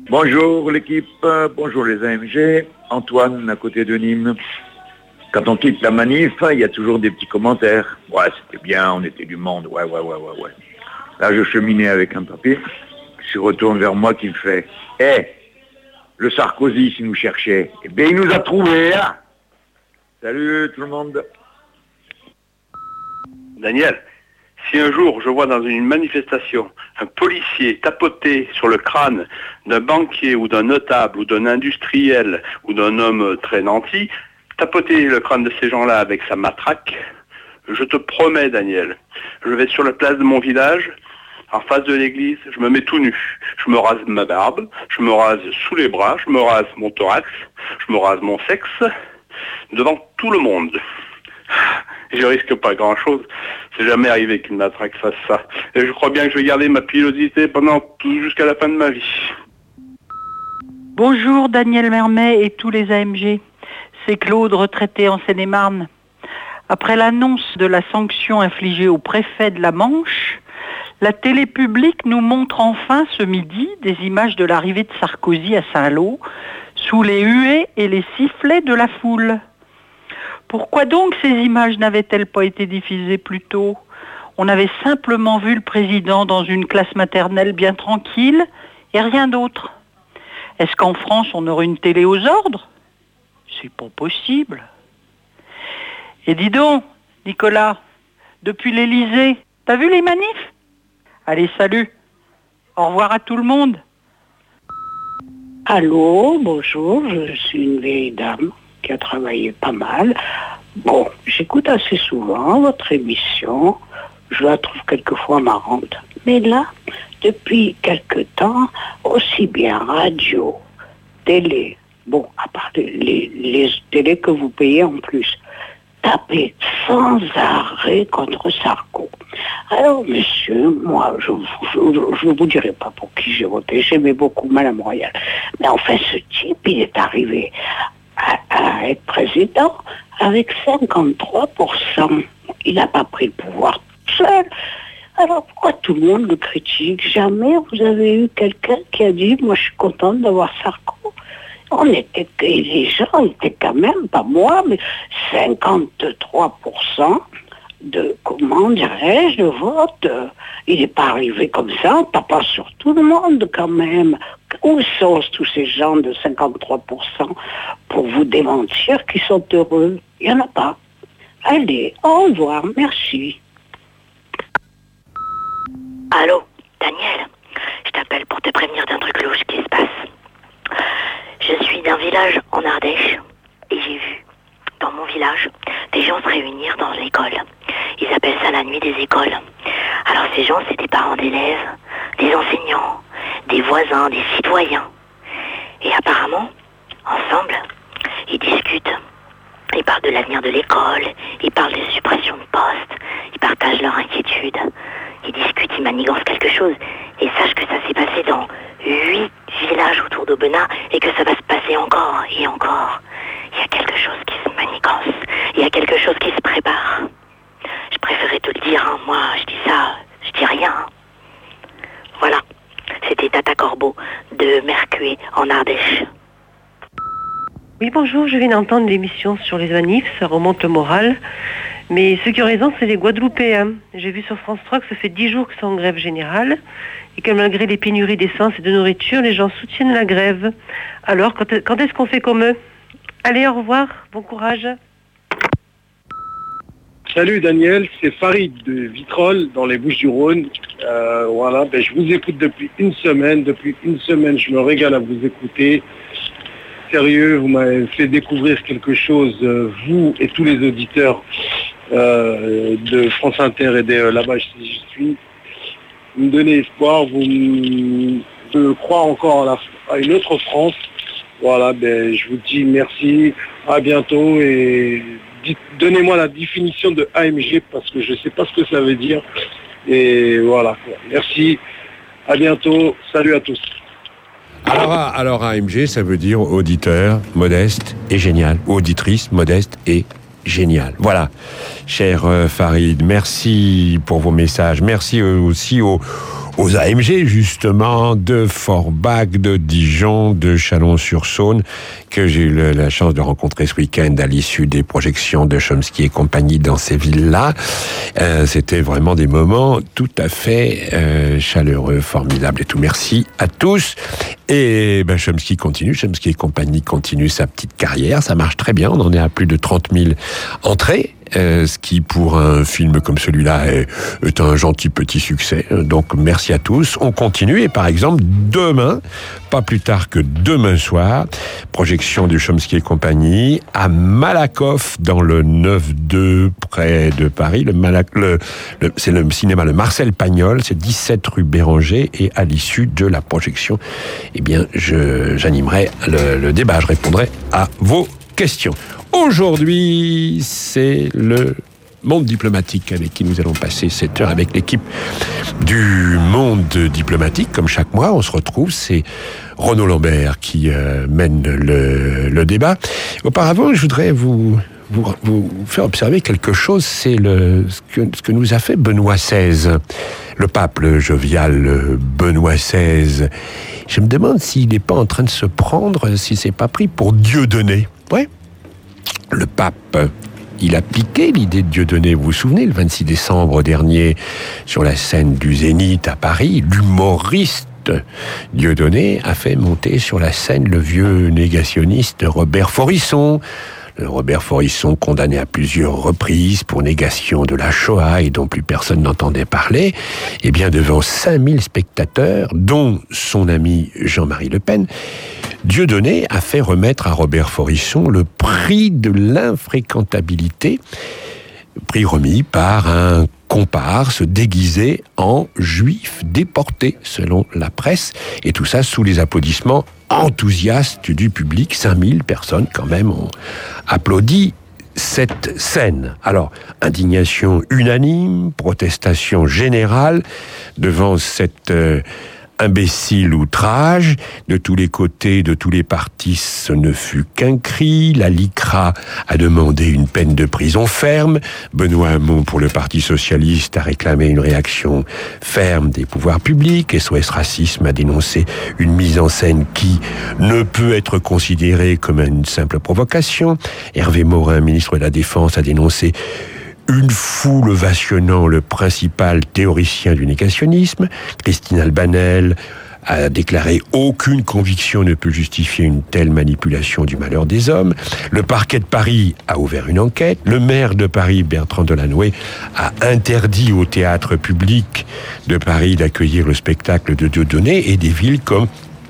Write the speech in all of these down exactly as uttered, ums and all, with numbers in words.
Bonjour l'équipe, bonjour les A M G, Antoine à côté de Nîmes. Quand on quitte la manif, il y a toujours des petits commentaires. Ouais, c'était bien, on était du monde, ouais, ouais, ouais, ouais, ouais. Là, je cheminais avec un papier, qui se retourne vers moi, qui me fait « Hé, hey, le Sarkozy, s'il nous cherchait, eh bien, il nous a trouvés, hein !» Salut tout le monde. Daniel, si un jour je vois dans une manifestation un policier tapoter sur le crâne d'un banquier ou d'un notable ou d'un industriel ou d'un homme très nanti, tapoter le crâne de ces gens-là avec sa matraque, je te promets, Daniel, je vais sur la place de mon village, en face de l'église, je me mets tout nu. Je me rase ma barbe, je me rase sous les bras, je me rase mon thorax, je me rase mon sexe, devant tout le monde. Je risque pas grand-chose. C'est jamais arrivé qu'une matraque fasse ça. Et je crois bien que je vais garder ma pilosité pendant tout jusqu'à la fin de ma vie. Bonjour Daniel Mermet et tous les A M G. C'est Claude, retraité en Seine-et-Marne. Après l'annonce de la sanction infligée au préfet de la Manche, la télé publique nous montre enfin ce midi des images de l'arrivée de Sarkozy à Saint-Lô, sous les huées et les sifflets de la foule. Pourquoi donc ces images n'avaient-elles pas été diffusées plus tôt ? On avait simplement vu le président dans une classe maternelle bien tranquille et rien d'autre. Est-ce qu'en France on aurait une télé aux ordres ? C'est pas possible. Et dis donc, Nicolas, depuis l'Élysée, t'as vu les manifs ? Allez, salut. Au revoir à tout le monde. Allô, bonjour, je suis une vieille dame qui a travaillé pas mal. Bon, j'écoute assez souvent votre émission, je la trouve quelquefois marrante. Mais là, depuis quelque temps, aussi bien radio, télé, bon, à part les, les, les télés que vous payez en plus, tapez sans arrêt contre Sarko. Alors, monsieur, moi, je ne vous dirai pas pour qui j'ai voté, j'aimais beaucoup Madame Royal. Mais enfin, ce type, il est arrivé à, à être président avec cinquante-trois pour cent. Il n'a pas pris le pouvoir tout seul. Alors, pourquoi tout le monde le critique ? Jamais vous avez eu quelqu'un qui a dit « Moi, je suis contente d'avoir Sarko ». On était, les gens étaient quand même, pas moi, mais cinquante-trois pour cent de, comment dirais-je, de vote. Il n'est pas arrivé comme ça, on tape pas sur tout le monde quand même. Où sont tous ces gens de cinquante-trois pour cent pour vous démentir qu'ils sont heureux ? Il n'y en a pas. Allez, au revoir, merci. Allô, Daniel, je t'appelle pour te prévenir d'un truc louche qui se passe. Je suis d'un village en Ardèche et j'ai vu, dans mon village, des gens se réunir dans l'école. Ils appellent ça la nuit des écoles. Alors ces gens, c'est des parents d'élèves, des enseignants, des voisins, des citoyens. Et apparemment, ensemble, ils discutent. Ils parlent de l'avenir de l'école, ils parlent des suppressions de postes, ils partagent leurs inquiétudes. Ils discutent, ils manigancent quelque chose. Et sache que ça s'est passé dans huit villages autour d'Aubenas et que ça va se passer encore et encore. Il y a quelque chose qui se manigance. Il y a quelque chose qui se prépare. Je préférais te le dire, hein. Moi, je dis ça, je dis rien. Hein. Voilà. C'était Tata Corbeau de Mercué en Ardèche. Oui, bonjour, je viens d'entendre l'émission sur les manifs, ça remonte le moral. Mais ceux qui ont raison, c'est les Guadeloupéens. J'ai vu sur France trois que ça fait dix jours que c'est en grève générale et que malgré les pénuries d'essence et de nourriture, les gens soutiennent la grève. Alors, quand, quand est-ce qu'on fait comme eux ? Allez, au revoir, bon courage. Salut Daniel, c'est Farid de Vitrolles dans les Bouches-du-Rhône. Euh, voilà, ben, je vous écoute depuis une semaine. Depuis une semaine, je me régale à vous écouter. Sérieux, vous m'avez fait découvrir quelque chose, euh, vous et tous les auditeurs euh, de France Inter et de euh, là-bas si je suis. Vous me donnez espoir, vous me je crois encore à, la, à une autre France. Voilà, ben, je vous dis merci, à bientôt et dites, donnez-moi la définition de A M G parce que je ne sais pas ce que ça veut dire. Et voilà, merci, à bientôt, salut à tous. Alors, alors A M G, ça veut dire auditeur modeste et génial, ou auditrice modeste et géniale. Voilà, cher euh, Farid, merci pour vos messages, merci aussi aux, aux A M G, justement, de Forbach, de Dijon, de Chalon-sur-Saône, que j'ai eu le, la chance de rencontrer ce week-end à l'issue des projections de Chomsky et compagnie dans ces villes-là. Euh, c'était vraiment des moments tout à fait euh, chaleureux, formidables et tout. Merci à tous. Et ben, Chomsky continue, Chomsky et compagnie continue sa petite carrière. Ça marche très bien, on en est à plus de trente mille entrées. Euh, ce qui, pour un film comme celui-là, est, est un gentil petit succès. Donc, merci à tous. On continue. Et par exemple, demain, pas plus tard que demain soir, projection de Chomsky et compagnie à Malakoff, dans le neuf deux, près de Paris. Le Malac, le, le, c'est le cinéma Le Marcel Pagnol. C'est dix-sept rue Béranger. Et à l'issue de la projection, eh bien, je, j'animerai le, le débat. Je répondrai à vos questions. Aujourd'hui, c'est le Monde diplomatique avec qui nous allons passer cette heure avec l'équipe du Monde diplomatique. Comme chaque mois, on se retrouve, c'est Renaud Lambert qui euh, mène le, le débat. Auparavant, je voudrais vous, vous, vous faire observer quelque chose, c'est le, ce, que, ce que nous a fait Benoît seize, le pape, le jovial Benoît seize. Je me demande s'il n'est pas en train de se prendre, s'il ne s'est pas pris pour Dieudonné. Ouais. Le pape, il a piqué l'idée de Dieudonné. Vous vous souvenez, le vingt-six décembre dernier, sur la scène du Zénith à Paris, l'humoriste Dieudonné a fait monter sur la scène le vieux négationniste Robert Forisson. Le Robert Forisson, condamné à plusieurs reprises pour négation de la Shoah et dont plus personne n'entendait parler, eh bien, devant cinq mille spectateurs, dont son ami Jean-Marie Le Pen, Dieudonné a fait remettre à Robert Forisson le prix de l'infréquentabilité, prix remis par un comparse déguisé en juif déporté, selon la presse, et tout ça sous les applaudissements enthousiastes du public. cinq mille personnes, quand même, ont applaudi cette scène. Alors, indignation unanime, protestation générale devant cette euh, imbécile outrage. De tous les côtés, de tous les partis, ce ne fut qu'un cri. La LICRA a demandé une peine de prison ferme. Benoît Hamon, pour le Parti socialiste, a réclamé une réaction ferme des pouvoirs publics. S O S Racisme a dénoncé une mise en scène qui ne peut être considérée comme une simple provocation. Hervé Morin, ministre de la Défense, a dénoncé une foule ovationnant le principal théoricien du négationnisme. Christine Albanel a déclaré « Aucune conviction ne peut justifier une telle manipulation du malheur des hommes ». Le parquet de Paris a ouvert une enquête. Le maire de Paris, Bertrand Delanoë, a interdit au théâtre public de Paris d'accueillir le spectacle de Dieudonné, et des villes comme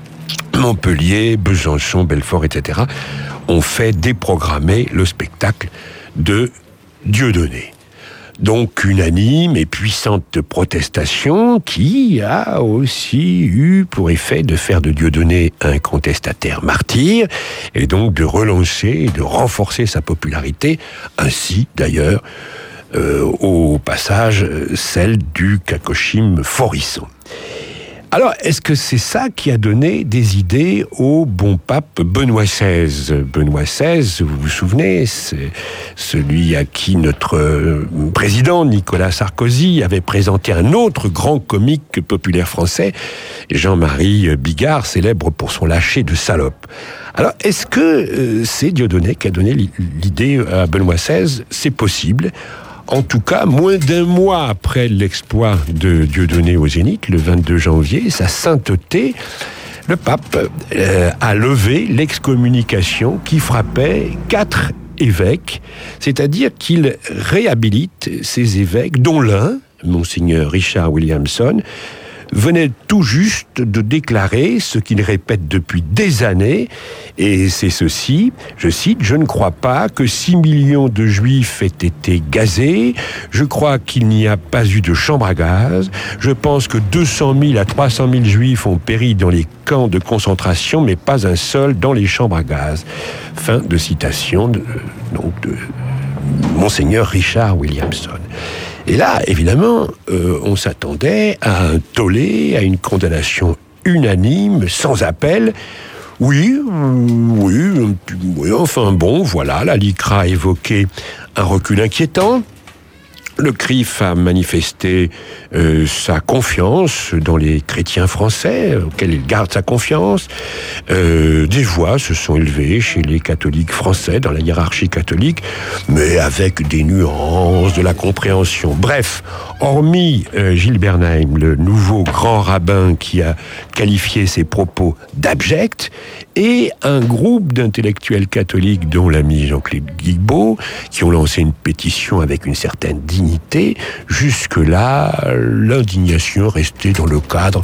Montpellier, Besançon, Belfort, et cetera ont fait déprogrammer le spectacle de Dieudonné. Donc, unanime et puissante protestation qui a aussi eu pour effet de faire de Dieudonné un contestataire martyr, et donc de relancer et de renforcer sa popularité, ainsi d'ailleurs euh, au passage celle du Kakoshim Forisson. Alors, est-ce que c'est ça qui a donné des idées au bon pape Benoît seize ? Benoît seize, vous vous souvenez, c'est celui à qui notre président Nicolas Sarkozy avait présenté un autre grand comique populaire français, Jean-Marie Bigard, célèbre pour son lâcher de salope. Alors, est-ce que euh, c'est Dieudonné qui a donné l'idée à Benoît seize ? C'est possible. En tout cas, moins d'un mois après l'exploit de Dieudonné au Zénith, le vingt-deux janvier, sa sainteté, le pape euh, a levé l'excommunication qui frappait quatre évêques, c'est-à-dire qu'il réhabilite ces évêques, dont l'un, Monseigneur Richard Williamson, venait tout juste de déclarer ce qu'il répète depuis des années, et c'est ceci, je cite, « Je ne crois pas que six millions de juifs aient été gazés, je crois qu'il n'y a pas eu de chambre à gaz, je pense que deux cent mille à trois cent mille juifs ont péri dans les camps de concentration, mais pas un seul dans les chambres à gaz. » Fin de citation de, donc de Monseigneur Richard Williamson. Et là, évidemment, euh, on s'attendait à un tollé, à une condamnation unanime, sans appel. Oui, oui, oui, enfin bon, voilà, la LICRA a évoqué un recul inquiétant. Le C R I F a manifesté euh, sa confiance dans les chrétiens français, auxquels il garde sa confiance. Euh, des voix se sont élevées chez les catholiques français, dans la hiérarchie catholique, mais avec des nuances, de la compréhension. Bref, hormis euh, Gilles Bernheim, le nouveau grand rabbin qui a qualifié ses propos d'abjects, et un groupe d'intellectuels catholiques, dont l'ami Jean-Claude Guilbeault, qui ont lancé une pétition avec une certaine dignité. Jusque-là, l'indignation restait dans le cadre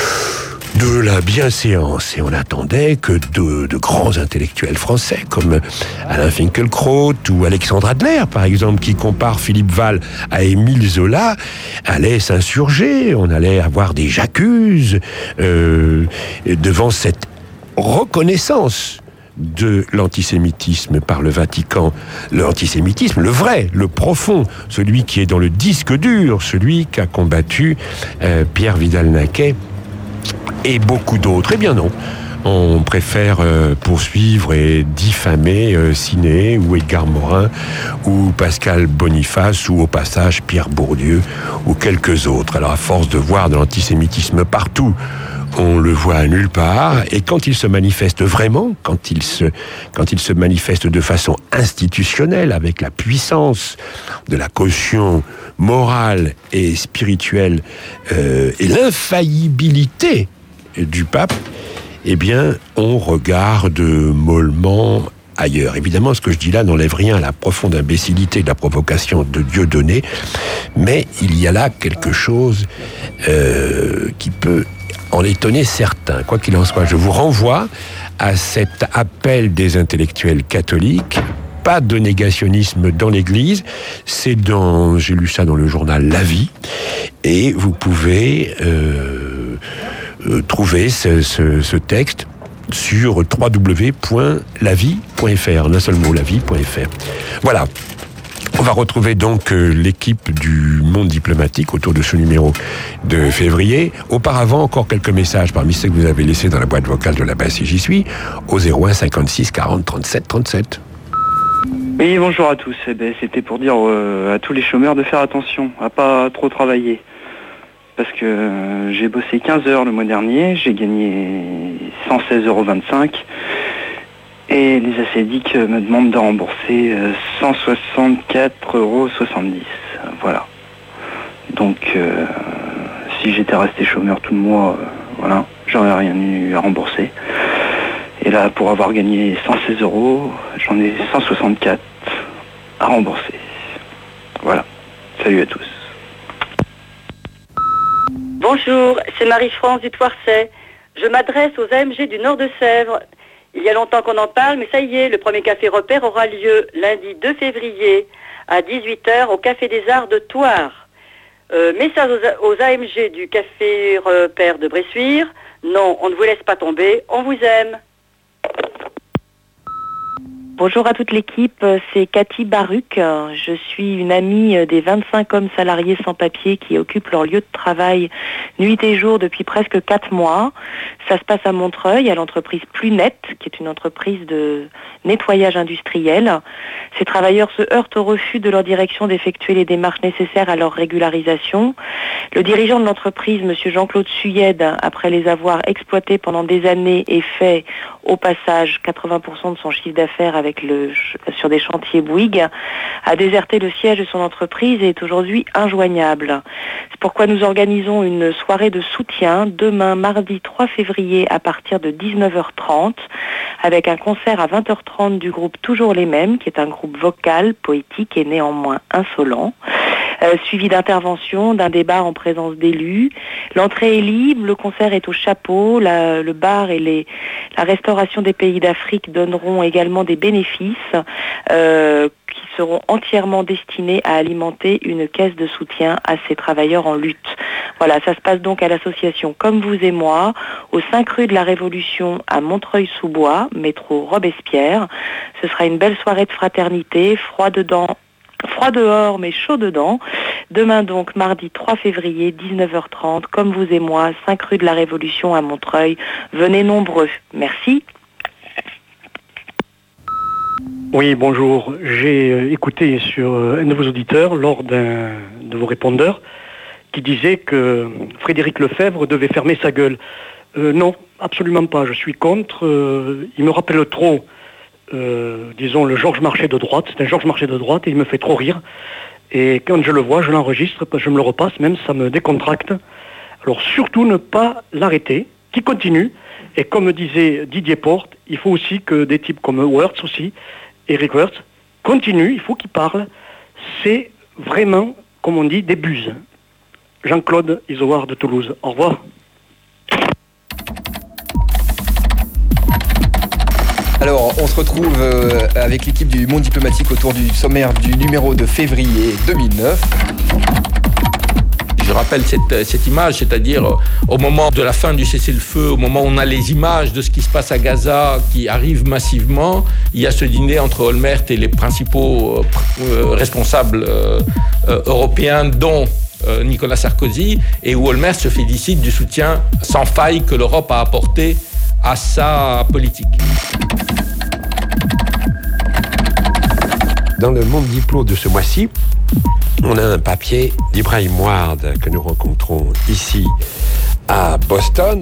de la bienséance. Et on attendait que de, de grands intellectuels français, comme Alain Finkielkraut ou Alexandre Adler, par exemple, qui compare Philippe Val à Émile Zola, allaient s'insurger. On allait avoir des j'accuse euh, devant cette reconnaissance de l'antisémitisme par le Vatican. L'antisémitisme, le vrai, le profond, celui qui est dans le disque dur, celui qu'a combattu euh, Pierre Vidal-Naquet et beaucoup d'autres. Eh bien non, on préfère euh, poursuivre et diffamer euh, Ciné ou Edgar Morin ou Pascal Boniface ou au passage Pierre Bourdieu ou quelques autres. Alors à force de voir de l'antisémitisme partout, on le voit nulle part, et quand il se manifeste vraiment, quand il se, quand il se manifeste de façon institutionnelle, avec la puissance de la caution morale et spirituelle euh, et l'infaillibilité du pape, eh bien, on regarde mollement ailleurs. Évidemment, ce que je dis là n'enlève rien à la profonde imbécilité de la provocation de Dieudonné, mais il y a là quelque chose euh, qui peut en étonner certains. Quoi qu'il en soit, je vous renvoie à cet appel des intellectuels catholiques. Pas de négationnisme dans l'Église. C'est dans, j'ai lu ça dans le journal La Vie, et vous pouvez euh, euh, trouver ce, ce, ce texte sur w w w point la vie point f r, en un seul mot, la vie point f r. Voilà. On va retrouver donc euh, l'équipe du Monde diplomatique autour de ce numéro de février. Auparavant, encore quelques messages parmi ceux que vous avez laissés dans la boîte vocale de la basse et j'y suis, au zéro un cinquante-six quarante trente-sept trente-sept. Oui, bonjour à tous. Eh ben, c'était pour dire euh, à tous les chômeurs de faire attention, à pas trop travailler. Parce que euh, j'ai bossé quinze heures le mois dernier, j'ai gagné cent seize euros vingt-cinq. Et les acédiques me demandent de rembourser cent soixante-quatre euros soixante-dix. Voilà. Donc, euh, si j'étais resté chômeur tout le mois, euh, voilà, j'aurais rien eu à rembourser. Et là, pour avoir gagné cent seize euros, j'en ai cent soixante-quatre à rembourser. Voilà. Salut à tous. Bonjour, c'est Marie-France du Toircet. Je m'adresse aux A M G du Nord de Sèvres. Il y a longtemps qu'on en parle, mais ça y est, le premier café repère aura lieu lundi deux février à dix-huit heures au Café des Arts de Thouars. Euh, message aux, aux A M G du café repère de Bressuire. Non, on ne vous laisse pas tomber, on vous aime. Bonjour à toute l'équipe, c'est Cathy Baruch. Je suis une amie des vingt-cinq hommes salariés sans papier qui occupent leur lieu de travail nuit et jour depuis presque quatre mois. Ça se passe à Montreuil, à l'entreprise Plunet, qui est une entreprise de nettoyage industriel. Ces travailleurs se heurtent au refus de leur direction d'effectuer les démarches nécessaires à leur régularisation. Le dirigeant de l'entreprise, M. Jean-Claude Suyed, après les avoir exploités pendant des années et fait au passage quatre-vingts pour cent de son chiffre d'affaires avec Le, sur des chantiers Bouygues, a déserté le siège de son entreprise et est aujourd'hui injoignable. C'est pourquoi nous organisons une soirée de soutien demain mardi trois février à partir de dix-neuf heures trente avec un concert à vingt heures trente du groupe Toujours les Mêmes, qui est un groupe vocal, poétique et néanmoins insolent. Euh, suivi d'interventions, d'un débat en présence d'élus. L'entrée est libre, le concert est au chapeau, la, le bar et les, la restauration des pays d'Afrique donneront également des bénéfices euh, qui seront entièrement destinés à alimenter une caisse de soutien à ces travailleurs en lutte. Voilà, ça se passe donc à l'association Comme vous et moi, au cinq rue de la Révolution à Montreuil-sous-Bois, métro Robespierre. Ce sera une belle soirée de fraternité, froid dedans, Froid dehors mais chaud dedans. Demain donc, mardi trois février, dix-neuf heures trente, Comme vous et moi, cinq rue de la Révolution à Montreuil. Venez nombreux. Merci. Oui, bonjour. J'ai écouté sur un de vos auditeurs, lors d'un de vos répondeurs, qui disait que Frédéric Lefebvre devait fermer sa gueule. Euh, non, absolument pas. Je suis contre. Euh, il me rappelle trop, euh, disons, le Georges Marchais de droite. C'est un Georges Marchais de droite et il me fait trop rire. Et quand je le vois, je l'enregistre, je me le repasse, même ça me décontracte. Alors surtout ne pas l'arrêter, qu'il continue. Et comme disait Didier Porte, il faut aussi que des types comme Wurtz aussi, Eric Wurtz, continuent, il faut qu'ils parlent. C'est vraiment, comme on dit, des buses. Jean-Claude Isoard de Toulouse. Au revoir. Alors, on se retrouve euh, avec l'équipe du Monde diplomatique autour du sommaire du numéro de février deux mille neuf. Je rappelle cette, cette image, c'est-à-dire euh, au moment de la fin du cessez-le-feu, au moment où on a les images de ce qui se passe à Gaza qui arrivent massivement, il y a ce dîner entre Olmert et les principaux euh, responsables euh, euh, européens, dont euh, Nicolas Sarkozy, et où Olmert se félicite du soutien sans faille que l'Europe a apporté à sa politique. Dans le Monde Diplo de ce mois-ci, on a un papier d'Ibrahim Ward que nous rencontrons ici à Boston.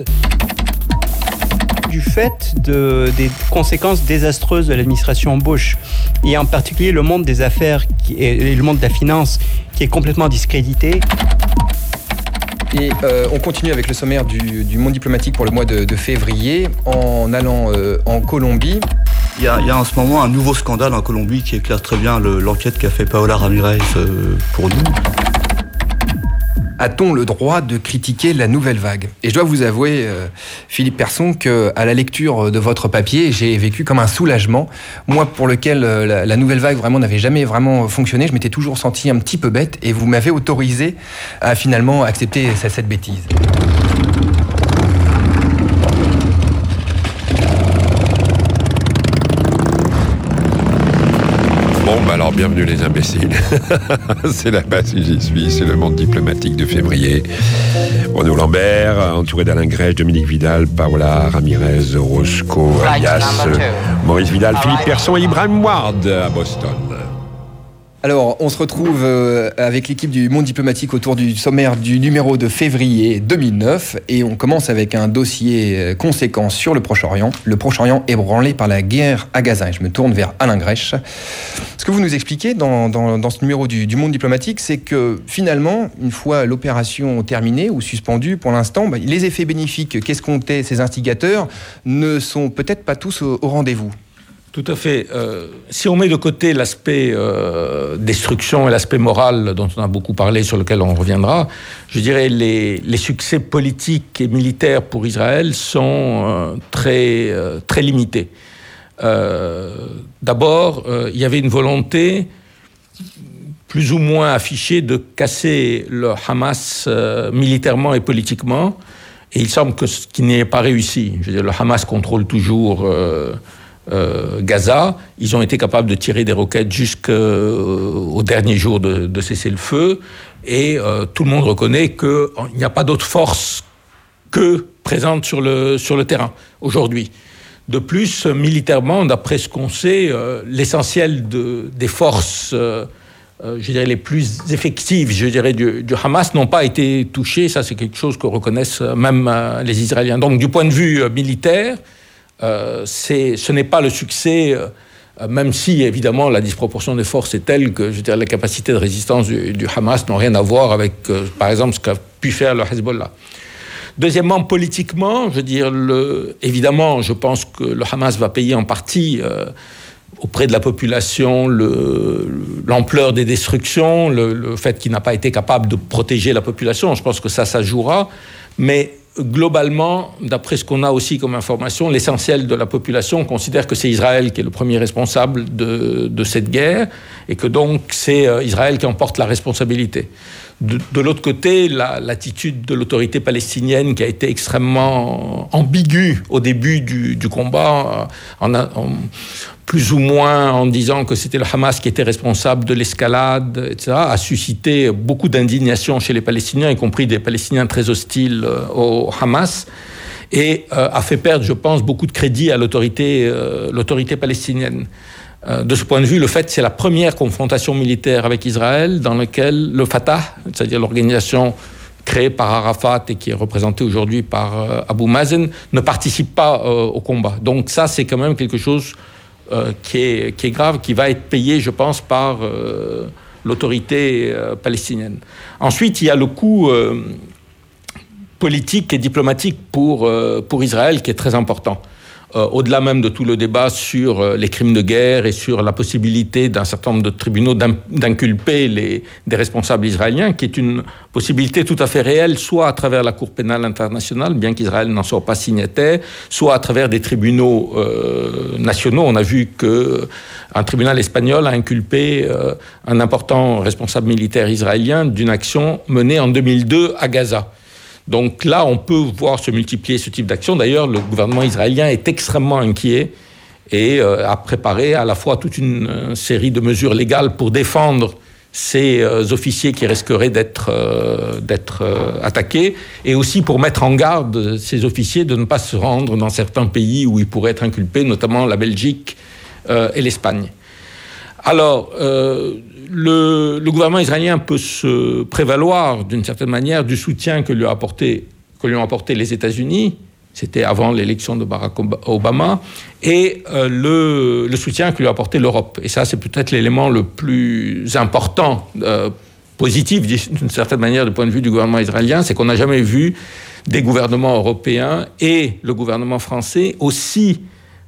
Du fait de, des conséquences désastreuses de l'administration Bush, et en particulier le monde des affaires qui, et le monde de la finance qui est complètement discrédité. Et euh, on continue avec le sommaire du, du Monde diplomatique pour le mois de, de février en allant euh, en Colombie. Il y, a, il y a en ce moment un nouveau scandale en Colombie qui éclaire très bien le, l'enquête qu'a fait Paola Ramirez euh, pour nous. A-t-on le droit de critiquer la nouvelle vague ? Et je dois vous avouer, euh, Philippe Persson, qu'à la lecture de votre papier, j'ai vécu comme un soulagement. Moi, pour lequel euh, la, la nouvelle vague vraiment n'avait jamais vraiment fonctionné, je m'étais toujours senti un petit peu bête, et vous m'avez autorisé à finalement accepter cette, cette bêtise. Bon, bah alors bienvenue les imbéciles. C'est la base où j'y suis, c'est le Monde diplomatique de février. Renaud Lambert, entouré d'Alain Grèche, Dominique Vidal, Paola Ramirez, Roscoe, alias Maurice Vidal, Philippe Persson et Ibrahim Ward à Boston. Alors, on se retrouve euh, avec l'équipe du Monde diplomatique autour du sommaire du numéro de février deux mille neuf et on commence avec un dossier euh, conséquent sur le Proche-Orient. Le Proche-Orient ébranlé par la guerre à Gaza. Et je me tourne vers Alain Grèche. Ce que vous nous expliquez dans, dans, dans ce numéro du, du Monde diplomatique, c'est que finalement, une fois l'opération terminée ou suspendue pour l'instant, bah, les effets bénéfiques qu'escomptaient ces instigateurs ne sont peut-être pas tous au, au rendez-vous. Tout à fait. Euh, si on met de côté l'aspect euh, destruction et l'aspect moral dont on a beaucoup parlé, sur lequel on reviendra, je dirais les les succès politiques et militaires pour Israël sont euh, très euh, très limités. Euh, d'abord, euh, il y avait une volonté plus ou moins affichée de casser le Hamas euh, militairement et politiquement, et il semble que ce qui n'est pas réussi. Je veux dire, le Hamas contrôle toujours euh, Euh, Gaza. Ils ont été capables de tirer des roquettes jusqu'au dernier jour de, de cessez-le-feu, et euh, tout le monde reconnaît qu'il n'y a pas d'autre force que présente sur le, sur le terrain aujourd'hui. De plus, militairement, d'après ce qu'on sait, euh, l'essentiel de, des forces euh, euh, je dirais les plus effectives, je dirais, du, du Hamas n'ont pas été touchées. Ça, c'est quelque chose que reconnaissent même euh, les Israéliens. Donc, du point de vue euh, militaire, Euh, c'est, ce n'est pas le succès, euh, même si, évidemment, la disproportion des forces est telle que, je veux dire, les capacités de résistance du, du Hamas n'ont rien à voir avec, euh, par exemple, ce qu'a pu faire le Hezbollah. Deuxièmement, politiquement, je veux dire, le, évidemment, je pense que le Hamas va payer en partie euh, auprès de la population le, l'ampleur des destructions, le, le fait qu'il n'a pas été capable de protéger la population. Je pense que ça, ça jouera. Mais globalement, d'après ce qu'on a aussi comme information, l'essentiel de la population considère que c'est Israël qui est le premier responsable de, de cette guerre, et que donc c'est Israël qui en porte la responsabilité. De, de l'autre côté, la, l'attitude de l'autorité palestinienne, qui a été extrêmement ambiguë au début du, du combat, en, en, plus ou moins en disant que c'était le Hamas qui était responsable de l'escalade, et cetera, a suscité beaucoup d'indignation chez les Palestiniens, y compris des Palestiniens très hostiles au Hamas, et euh, a fait perdre, je pense, beaucoup de crédit à l'autorité, euh, l'autorité palestinienne. Euh, de ce point de vue, le fait, c'est la première confrontation militaire avec Israël dans laquelle le Fatah, c'est-à-dire l'organisation créée par Arafat et qui est représentée aujourd'hui par euh, Abu Mazen, ne participe pas euh, au combat. Donc ça, c'est quand même quelque chose euh, qui est, qui est grave, qui va être payé, je pense, par euh, l'autorité euh, palestinienne. Ensuite, il y a le coût euh, politique et diplomatique pour, euh, pour Israël qui est très important. Euh, au-delà même de tout le débat sur euh, les crimes de guerre et sur la possibilité d'un certain nombre de tribunaux d'inculper les, des responsables israéliens, qui est une possibilité tout à fait réelle, soit à travers la Cour pénale internationale, bien qu'Israël n'en soit pas signataire, soit à travers des tribunaux euh, nationaux. On a vu qu'un tribunal espagnol a inculpé euh, un important responsable militaire israélien d'une action menée en deux mille deux à Gaza. Donc là, on peut voir se multiplier ce type d'action. D'ailleurs, le gouvernement israélien est extrêmement inquiet et euh, a préparé à la fois toute une euh, série de mesures légales pour défendre ces euh, officiers qui risqueraient d'être, euh, d'être euh, attaqués, et aussi pour mettre en garde ces officiers de ne pas se rendre dans certains pays où ils pourraient être inculpés, notamment la Belgique euh, et l'Espagne. Alors, euh, le, le gouvernement israélien peut se prévaloir d'une certaine manière du soutien que lui, a apporté, que lui ont apporté les États-Unis, c'était avant l'élection de Barack Obama, et euh, le, le soutien que lui a apporté l'Europe. Et ça, c'est peut-être l'élément le plus important, euh, positif d'une certaine manière du point de vue du gouvernement israélien, c'est qu'on n'a jamais vu des gouvernements européens et le gouvernement français aussi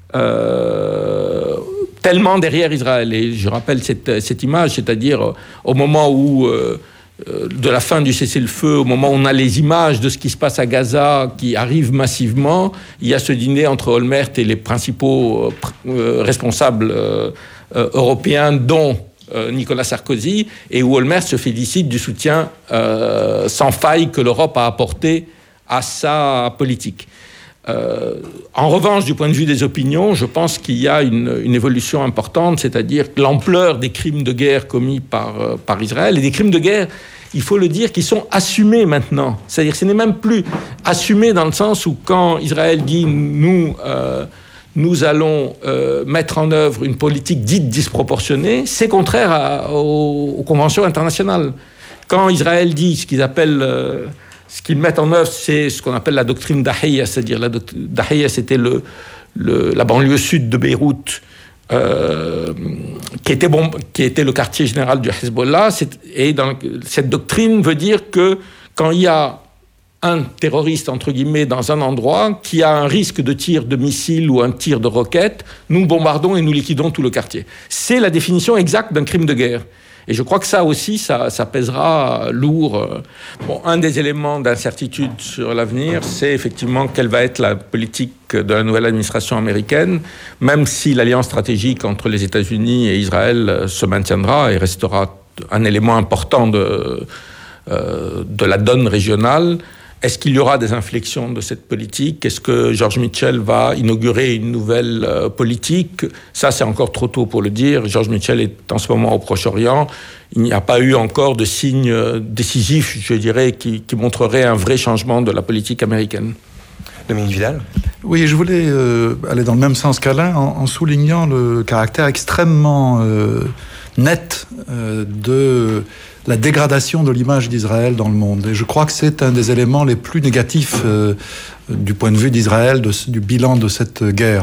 euh, tellement derrière Israël. Et je rappelle cette, cette image, c'est-à-dire euh, au moment où, euh, de la fin du cessez-le-feu, au moment où on a les images de ce qui se passe à Gaza qui arrivent massivement, il y a ce dîner entre Olmert et les principaux euh, responsables euh, euh, européens, dont euh, Nicolas Sarkozy, et où Olmert se félicite du soutien euh, sans faille que l'Europe a apporté à sa politique. Euh, en revanche, du point de vue des opinions, je pense qu'il y a une, une évolution importante, c'est-à-dire l'ampleur des crimes de guerre commis par, euh, par Israël, et des crimes de guerre, il faut le dire, qui sont assumés maintenant. C'est-à-dire que ce n'est même plus assumé dans le sens où quand Israël dit « nous, euh, nous allons euh, mettre en œuvre une politique dite disproportionnée », c'est contraire à, aux, aux conventions internationales. Quand Israël dit ce qu'ils appellent... Euh, Ce qu'ils mettent en œuvre, c'est ce qu'on appelle la doctrine d'Ahia, c'est-à-dire la doctrine d'Ahia, c'était le, le, la banlieue sud de Beyrouth, euh, qui, était bon, qui était le quartier général du Hezbollah. Et dans, cette doctrine veut dire que quand il y a un terroriste, entre guillemets, dans un endroit, qui a un risque de tir de missile ou un tir de roquette, nous bombardons et nous liquidons tout le quartier. C'est la définition exacte d'un crime de guerre. Et je crois que ça aussi, ça, ça pèsera lourd. Bon, un des éléments d'incertitude sur l'avenir, c'est effectivement quelle va être la politique de la nouvelle administration américaine, même si l'alliance stratégique entre les États-Unis et Israël se maintiendra et restera un élément important de, euh, de la donne régionale. Est-ce qu'il y aura des inflexions de cette politique? Est-ce que George Mitchell va inaugurer une nouvelle euh, politique? Ça, c'est encore trop tôt pour le dire. George Mitchell est en ce moment au Proche-Orient. Il n'y a pas eu encore de signes décisifs, je dirais, qui, qui montreraient un vrai changement de la politique américaine. Dominique Vidal? Oui, je voulais euh, aller dans le même sens qu'Alain en, en soulignant le caractère extrêmement euh, net euh, de... la dégradation de l'image d'Israël dans le monde. Et je crois que c'est un des éléments les plus négatifs euh, du point de vue d'Israël, de, du bilan de cette guerre.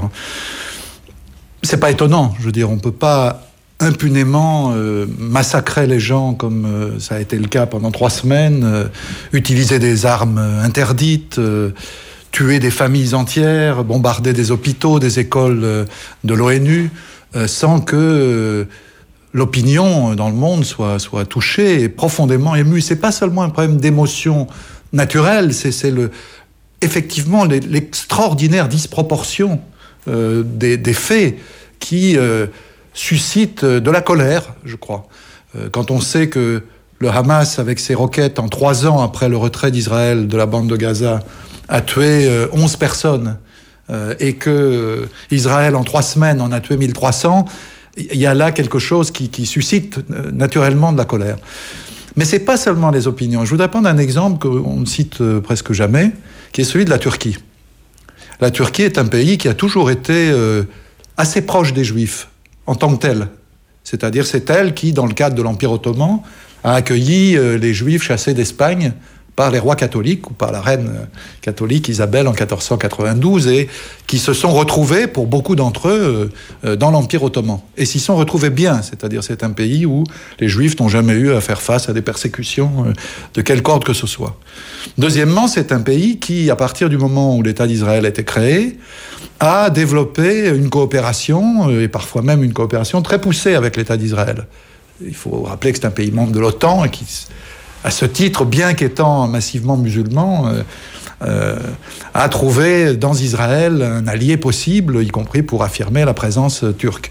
C'est pas étonnant, je veux dire, on peut pas impunément euh, massacrer les gens comme euh, ça a été le cas pendant trois semaines, euh, utiliser des armes interdites, euh, tuer des familles entières, bombarder des hôpitaux, des écoles euh, de l'ONU, euh, sans que... Euh, l'opinion dans le monde soit, soit touchée et profondément émue. C'est pas seulement un problème d'émotion naturelle, c'est, c'est le, effectivement les, l'extraordinaire disproportion euh, des, des faits qui euh, suscitent de la colère, je crois. Euh, quand on sait que le Hamas, avec ses roquettes, en trois ans après le retrait d'Israël de la bande de Gaza, a tué euh, onze personnes, euh, et que euh, Israël, en trois semaines, en a tué mille trois cents, il y a là quelque chose qui, qui suscite naturellement de la colère. Mais c'est pas seulement les opinions. Je voudrais prendre un exemple qu'on ne cite presque jamais, qui est celui de la Turquie. La Turquie est un pays qui a toujours été euh, assez proche des Juifs. en tant que telle. C'est-à-dire c'est elle qui, dans le cadre de l'Empire ottoman, a accueilli euh, les Juifs chassés d'Espagne par les rois catholiques ou par la reine catholique Isabelle en quatorze cent quatre-vingt-douze et qui se sont retrouvés, pour beaucoup d'entre eux, euh, dans l'Empire ottoman. Et s'y sont retrouvés bien, c'est-à-dire c'est un pays où les Juifs n'ont jamais eu à faire face à des persécutions euh, de quelque ordre que ce soit. Deuxièmement, c'est un pays qui, à partir du moment où l'État d'Israël a été créé, a développé une coopération, euh, et parfois même une coopération très poussée avec l'État d'Israël. Il faut rappeler que c'est un pays membre de l'OTAN et qui, à ce titre, bien qu'étant massivement musulman, euh, euh, a trouvé dans Israël un allié possible, y compris pour affirmer la présence turque.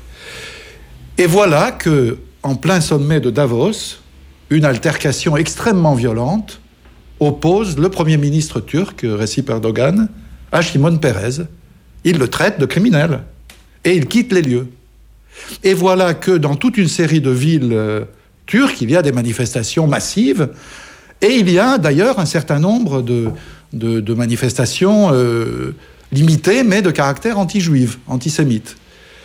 Et voilà que, en plein sommet de Davos, une altercation extrêmement violente oppose le Premier ministre turc, Recep Erdogan, à Shimon Peres. Il le traite de criminel et il quitte les lieux. Et voilà que dans toute une série de villes euh, turques, il y a des manifestations massives, et il y a d'ailleurs un certain nombre de, de, de manifestations euh, limitées, mais de caractère anti-juif, antisémite.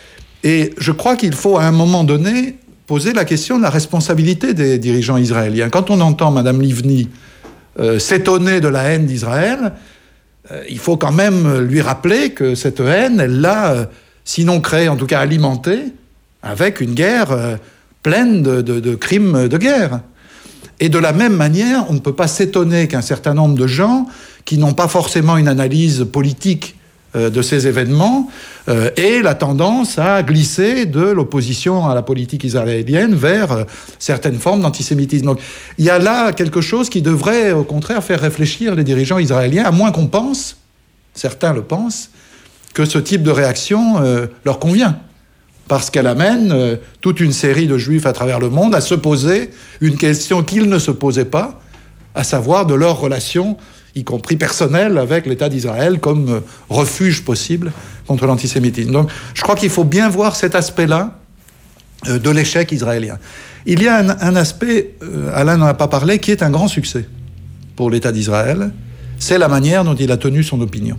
Et je crois qu'il faut à un moment donné poser la question de la responsabilité des dirigeants israéliens. Quand on entend Mme Livni euh, s'étonner de la haine d'Israël, euh, il faut quand même lui rappeler que cette haine, elle l'a, euh, sinon créée, en tout cas alimentée, avec une guerre euh, pleine de, de, de crimes de guerre. Et de la même manière, on ne peut pas s'étonner qu'un certain nombre de gens qui n'ont pas forcément une analyse politique euh, de ces événements euh, aient la tendance à glisser de l'opposition à la politique israélienne vers euh, certaines formes d'antisémitisme. Donc il y a là quelque chose qui devrait au contraire faire réfléchir les dirigeants israéliens, à moins qu'on pense, certains le pensent, que ce type de réaction euh, leur convient. Parce qu'elle amène euh, toute une série de juifs à travers le monde à se poser une question qu'ils ne se posaient pas, à savoir de leur relation, y compris personnelle, avec l'État d'Israël comme euh, refuge possible contre l'antisémitisme. Donc je crois qu'il faut bien voir cet aspect-là euh, de l'échec israélien. Il y a un, un aspect, euh, Alain n'en a pas parlé, qui est un grand succès pour l'État d'Israël, c'est la manière dont il a tenu son opinion.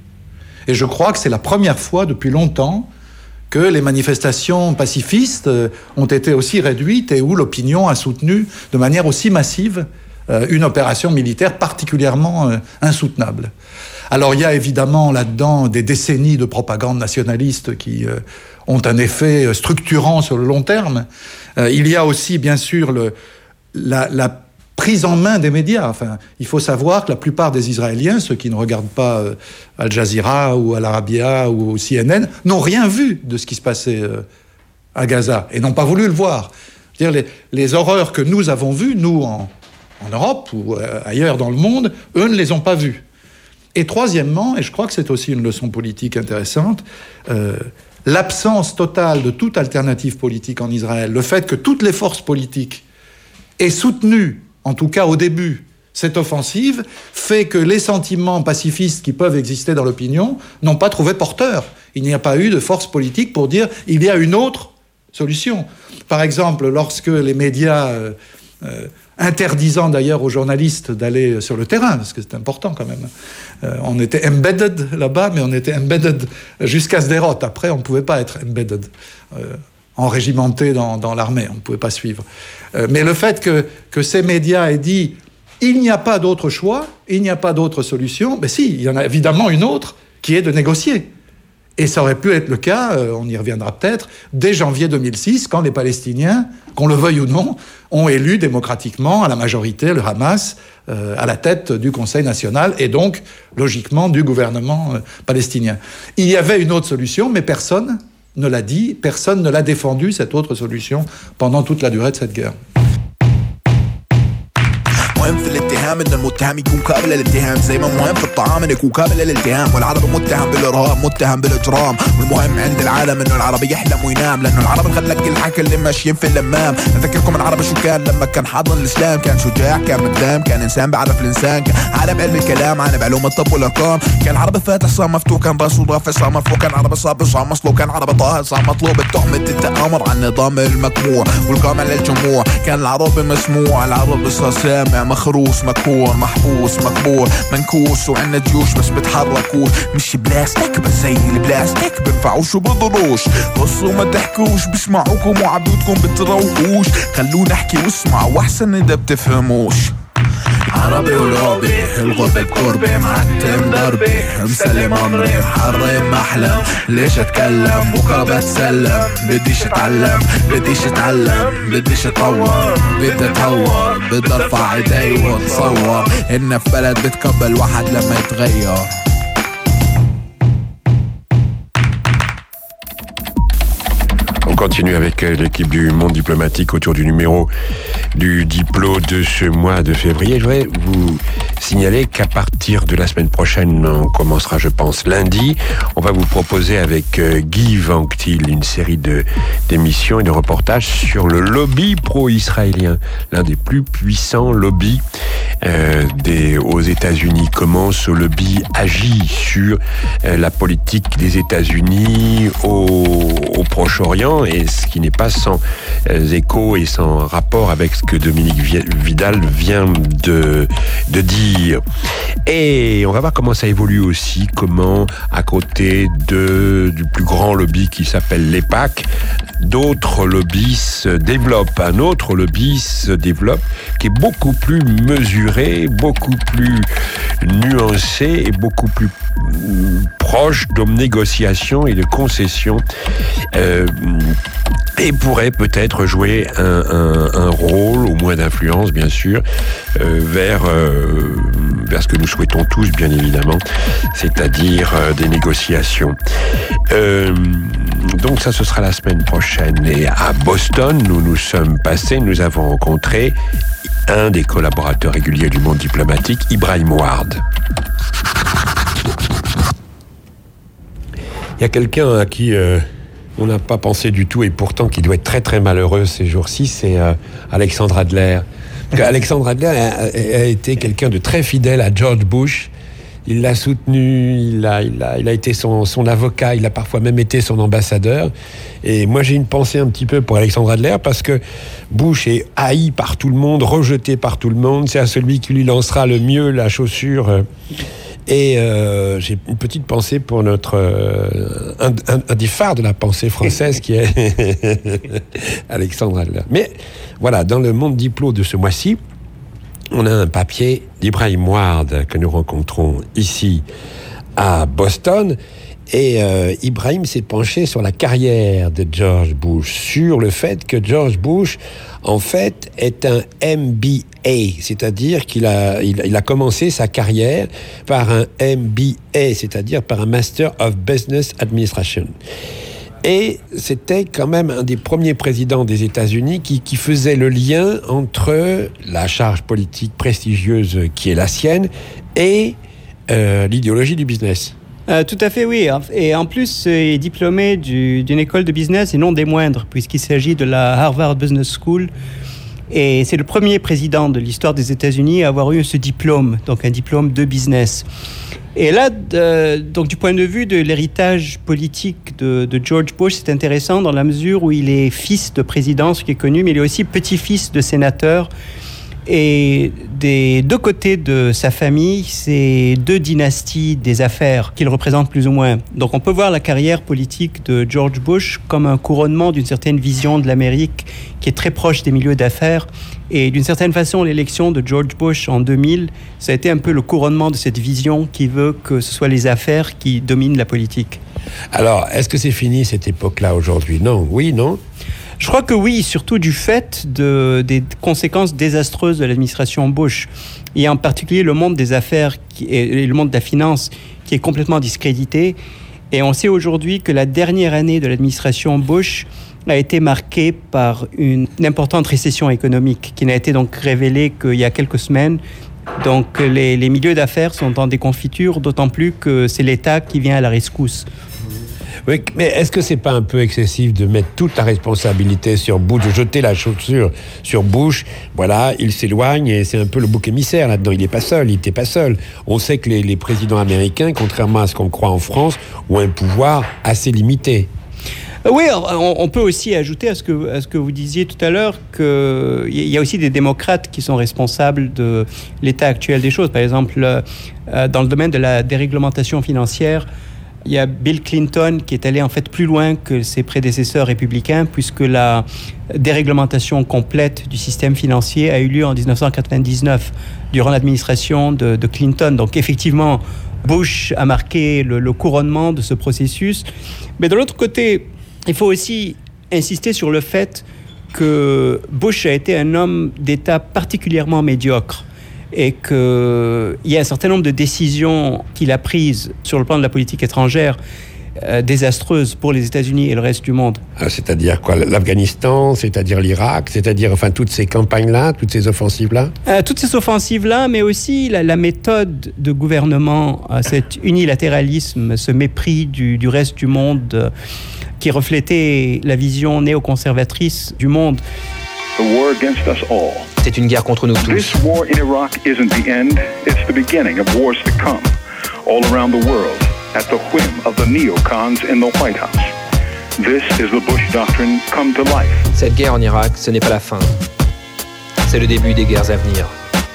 Et je crois que c'est la première fois depuis longtemps que les manifestations pacifistes ont été aussi réduites et où l'opinion a soutenu de manière aussi massive une opération militaire particulièrement insoutenable. Alors il y a évidemment là-dedans des décennies de propagande nationaliste qui ont un effet structurant sur le long terme. Il y a aussi bien sûr le, la, la prise en main des médias. Enfin, il faut savoir que la plupart des Israéliens, ceux qui ne regardent pas euh, Al Jazeera ou Al Arabiya ou C N N, n'ont rien vu de ce qui se passait euh, à Gaza et n'ont pas voulu le voir. Je veux dire, les, les horreurs que nous avons vues, nous en, en Europe ou euh, ailleurs dans le monde, eux ne les ont pas vues. Et troisièmement, et je crois que c'est aussi une leçon politique intéressante, euh, l'absence totale de toute alternative politique en Israël, le fait que toutes les forces politiques aient soutenu, en tout cas au début, cette offensive, fait que les sentiments pacifistes qui peuvent exister dans l'opinion n'ont pas trouvé porteur. Il n'y a pas eu de force politique pour dire il y a une autre solution. Par exemple, lorsque les médias, euh, euh, interdisant d'ailleurs aux journalistes d'aller sur le terrain, parce que c'est important quand même, euh, on était embedded là-bas, mais on était embedded jusqu'à Sderot. Après, on ne pouvait pas être embedded. Euh, enrégimenté dans, dans l'armée, on ne pouvait pas suivre. Euh, mais le fait que, que ces médias aient dit « il n'y a pas d'autre choix, il n'y a pas d'autre solution », ben si, il y en a évidemment une autre, qui est de négocier. Et ça aurait pu être le cas, euh, on y reviendra peut-être, dès janvier deux mille six, quand les Palestiniens, qu'on le veuille ou non, ont élu démocratiquement à la majorité le Hamas euh, à la tête du Conseil national et donc, logiquement, du gouvernement euh, palestinien. Il y avait une autre solution, mais personne ne l'a dit, personne ne l'a défendu, cette autre solution, pendant toute la durée de cette guerre. مهم في الاتهام ان المتهم يكون قابل للاتهام زي ما مهم في الطعام انه يكون قابل للالتهام والعربي متهم بالارهاب متهم بالاجرام والمهم عند العالم انه العربي يحلم وينام لانه العربي خلك كل حكي اللي ماشيين في اللمام اذكركم العربي شو كان لما كان حاضن الاسلام كان شجاع كان مدام كان انسان بيعرف الانسان كان عالم علم الكلام عالم علوم الطب والارقام كان العربي فاتح صام مفتوح كان راسه ضافي صام مرفوع كان عربي صاب صام مصلوب كان عربي طاهر صام مطلوب التهمة التآمر على النظام المكموع والقامع للجموع كان العربي مسموع العربي صار سامع مخروس مكبور محبوس مكبور منكوس وعنا جيوش بس بتحركوش مش بلاستيك بس زي البلاستيك بنفعوش وبضروش بصوا ما تحكوش بسمعوكم وعبيدكم بتروقوش خلونا نحكي واسمعوا واحسن اذا بتفهموش عربي ولوبي الغربة بقربي معتم دربي مسلم امري محرم احلم ليش اتكلم بكره بتسلم بديش اتعلم بديش اتعلم بديش اتطور بدي اتهور بدي ارفع ايدي واتصور ان في بلد بتقبل واحد لما يتغير. On continue avec l'équipe du Monde diplomatique autour du numéro du Diplo de ce mois de février. Je voudrais vous signaler qu'à partir de la semaine prochaine, on commencera, je pense, lundi, on va vous proposer avec Guy Vanctil une série de, d'émissions et de reportages sur le lobby pro-israélien, l'un des plus puissants lobbies euh, des, aux États-Unis. Comment ce lobby agit sur euh, la politique des États-Unis au, au Proche-Orient, et ce qui n'est pas sans euh, écho et sans rapport avec ce que Dominique Vidal vient de, de dire. Et on va voir comment ça évolue aussi, comment à côté de, du plus grand lobby qui s'appelle l'EPAC, d'autres lobbies se développent. Un autre lobby se développe qui est beaucoup plus mesuré, beaucoup plus nuancé et beaucoup plus proche de négociations et de concessions, euh, et pourrait peut-être jouer un, un, un rôle, au moins d'influence bien sûr, euh, vers, euh, vers ce que nous souhaitons tous bien évidemment, c'est-à-dire euh, des négociations. Euh, donc ça, ce sera la semaine prochaine. Et à Boston, nous nous sommes passés, nous avons rencontré un des collaborateurs réguliers du Monde diplomatique, Ibrahim Ouard. Il y a quelqu'un à qui euh, on n'a pas pensé du tout et pourtant qui doit être très très malheureux ces jours-ci, c'est euh, Alexandre Adler. Alexandre Adler a, a été quelqu'un de très fidèle à George Bush. Il l'a soutenu, il a, il a, il a été son, son avocat, il a parfois même été son ambassadeur. Et moi, j'ai une pensée un petit peu pour Alexandre Adler parce que Bush est haï par tout le monde, rejeté par tout le monde. C'est à celui qui lui lancera le mieux la chaussure. Et euh, j'ai une petite pensée pour notre euh, un, un, un des phares de la pensée française qui est Alexandre Adler. Mais voilà, dans le Monde Diplo de ce mois-ci, on a un papier d'Ibrahim Ouard que nous rencontrons ici à Boston. Et euh, Ibrahim s'est penché sur la carrière de George Bush, sur le fait que George Bush, en fait, est un M B A, c'est-à-dire qu'il a, il, il a commencé sa carrière par un M B A, c'est-à-dire par un Master of Business Administration. Et c'était quand même un des premiers présidents des États-Unis qui, qui faisait le lien entre la charge politique prestigieuse qui est la sienne et euh, l'idéologie du business. Euh, tout à fait, oui. Et en plus, il est diplômé du, d'une école de business et non des moindres, puisqu'il s'agit de la Harvard Business School. Et c'est le premier président de l'histoire des États-Unis à avoir eu ce diplôme, donc un diplôme de business. Et là, de, donc du point de vue de l'héritage politique de, de George Bush, c'est intéressant dans la mesure où il est fils de président, ce qui est connu, mais il est aussi petit-fils de sénateur. Et des deux côtés de sa famille, c'est deux dynasties des affaires qu'il représente plus ou moins. Donc on peut voir la carrière politique de George Bush comme un couronnement d'une certaine vision de l'Amérique qui est très proche des milieux d'affaires. Et d'une certaine façon, l'élection de George Bush en deux mille, ça a été un peu le couronnement de cette vision qui veut que ce soit les affaires qui dominent la politique. Alors, est-ce que c'est fini cette époque-là aujourd'hui ? Non, oui, non ? Je crois que oui, surtout du fait de, des conséquences désastreuses de l'administration Bush, et en particulier le monde des affaires qui, et le monde de la finance qui est complètement discrédité. Et on sait aujourd'hui que la dernière année de l'administration Bush a été marquée par une, une importante récession économique qui n'a été donc révélée qu'il y a quelques semaines. Donc les, les milieux d'affaires sont en déconfiture, d'autant plus que c'est l'État qui vient à la rescousse. Oui, mais est-ce que c'est pas un peu excessif de mettre toute la responsabilité sur Bush, de jeter la chaussure sur Bush ? Voilà, il s'éloigne et c'est un peu le bouc émissaire là-dedans. Il n'est pas seul, il n'était pas seul. On sait que les, les présidents américains, contrairement à ce qu'on croit en France, ont un pouvoir assez limité. Oui, on, on peut aussi ajouter à ce que, à ce que vous disiez tout à l'heure qu'il y a aussi des démocrates qui sont responsables de l'état actuel des choses. Par exemple, euh, dans le domaine de la déréglementation financière, il y a Bill Clinton qui est allé en fait plus loin que ses prédécesseurs républicains, puisque la déréglementation complète du système financier a eu lieu en dix-neuf cent quatre-vingt-dix-neuf, durant l'administration de, de Clinton. Donc effectivement, Bush a marqué le, le couronnement de ce processus. Mais de l'autre côté, il faut aussi insister sur le fait que Bush a été un homme d'État particulièrement médiocre et qu'il y a un certain nombre de décisions qu'il a prises sur le plan de la politique étrangère euh, désastreuses pour les États-Unis et le reste du monde. Ah, c'est-à-dire quoi? L'Afghanistan, c'est-à-dire l'Irak, c'est-à-dire enfin toutes ces campagnes-là, toutes ces offensives-là euh, Toutes ces offensives-là, mais aussi la, la méthode de gouvernement, euh, cet unilatéralisme, ce mépris du, du reste du monde euh, qui reflétait la vision néoconservatrice du monde. The war against us all. C'est une guerre contre nous tous. This war in Iraq isn't the end, it's the beginning of wars to come, all around the world, at the whim of the neocons in the White House. This is the Bush doctrine come to life. Cette guerre en Irak, ce n'est pas la fin. C'est le début des guerres à venir.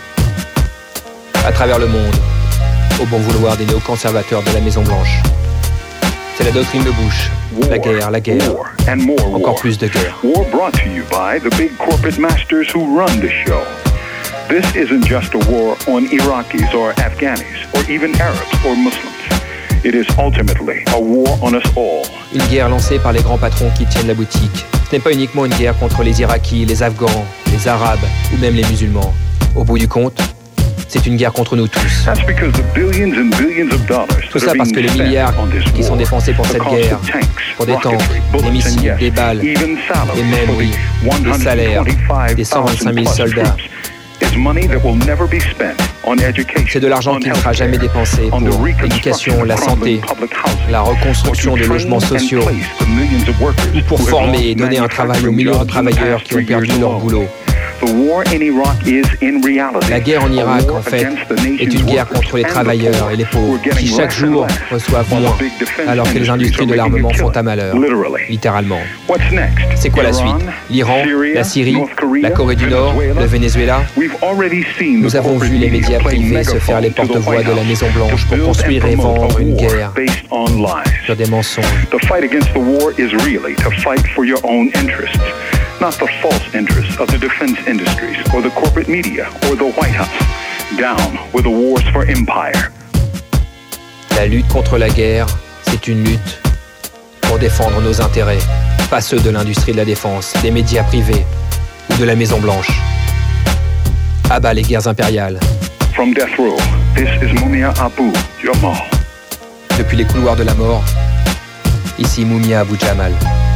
À travers le monde, au bon vouloir des néoconservateurs de la Maison-Blanche. C'est la doctrine de Bush. La guerre, la guerre. Encore plus de guerre. War brought to you by the big corporate masters who run the show. This isn't just a war on Iraqis or Afghanis or even Arabs or Muslims. It is ultimately a war on us all. Une guerre lancée par les grands patrons qui tiennent la boutique. Ce n'est pas uniquement une guerre contre les Irakiens, les Afghans, les Arabes ou même les musulmans. Au bout du compte, c'est une guerre contre nous tous. Tout ça parce que les milliards qui sont dépensés pour cette guerre, pour des tanks, des missiles, des balles, et même, oui, des salaires des cent vingt-cinq mille soldats, c'est de l'argent qui ne sera jamais dépensé pour l'éducation, la santé, la reconstruction des logements sociaux, ou pour former et donner un travail aux millions de travailleurs qui ont perdu leur boulot. La guerre en Irak, en fait, est une guerre contre les travailleurs et les pauvres, qui chaque jour reçoivent moins, alors que les industries de l'armement sont à malheur, littéralement. C'est quoi la suite? L'Iran, la Syrie, la Corée du Nord, le Venezuela? Nous avons vu les médias privés se faire les porte-voix de la Maison-Blanche pour construire et vendre une guerre sur des mensonges. Not the false interests of the defense industries or the corporate media or the White House. Down with the wars for empire. La lutte contre la guerre, c'est une lutte pour défendre nos intérêts, pas ceux de l'industrie de la défense, des médias privés ou de la Maison-Blanche. À bas les guerres impériales. From death row, this is Mumia Abu Jamal. Depuis les couloirs de la mort, ici Mumia Abu Jamal.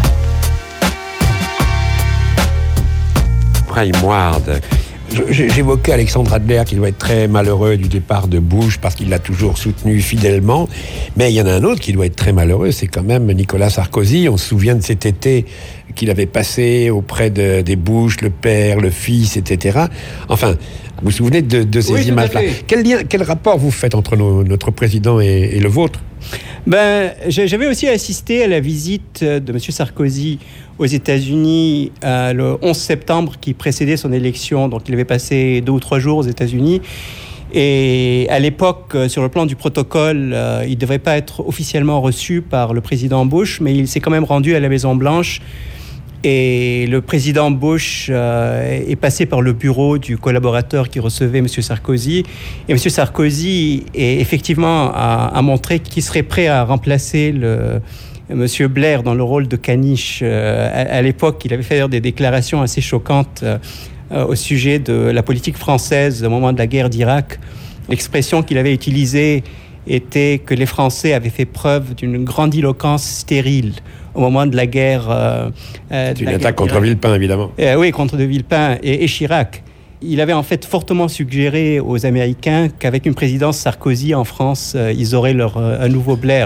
Prime Ward. J'évoquais Alexandre Adler qui doit être très malheureux du départ de Bush parce qu'il l'a toujours soutenu fidèlement. Mais il y en a un autre qui doit être très malheureux, c'est quand même Nicolas Sarkozy. On se souvient de cet été qu'il avait passé auprès de, des Bush, le père, le fils, et cetera. Enfin, vous vous souvenez de, de ces oui, images-là. Quel, lien, quel rapport vous faites entre nos, notre président et, et le vôtre? Ben, j'avais aussi assisté à la visite de M. Sarkozy aux États-Unis euh, le onze septembre qui précédait son élection. Donc, il avait passé deux ou trois jours aux États-Unis. Et à l'époque, sur le plan du protocole, euh, il ne devait pas être officiellement reçu par le président Bush, mais il s'est quand même rendu à la Maison-Blanche. Et le président Bush euh, est passé par le bureau du collaborateur qui recevait M. Sarkozy. Et M. Sarkozy, est, effectivement, a, a montré qu'il serait prêt à remplacer le, M. Blair dans le rôle de caniche. Euh, à, à l'époque, il avait fait des déclarations assez choquantes euh, au sujet de la politique française au moment de la guerre d'Irak. L'expression qu'il avait utilisée était que les Français avaient fait preuve d'une grandiloquence stérile au moment de la guerre. Euh, C'est une attaque contre Villepin, évidemment. Euh, oui, contre de Villepin et, et Chirac. Il avait en fait fortement suggéré aux Américains qu'avec une présidence Sarkozy en France, euh, ils auraient leur, euh, un nouveau Blair.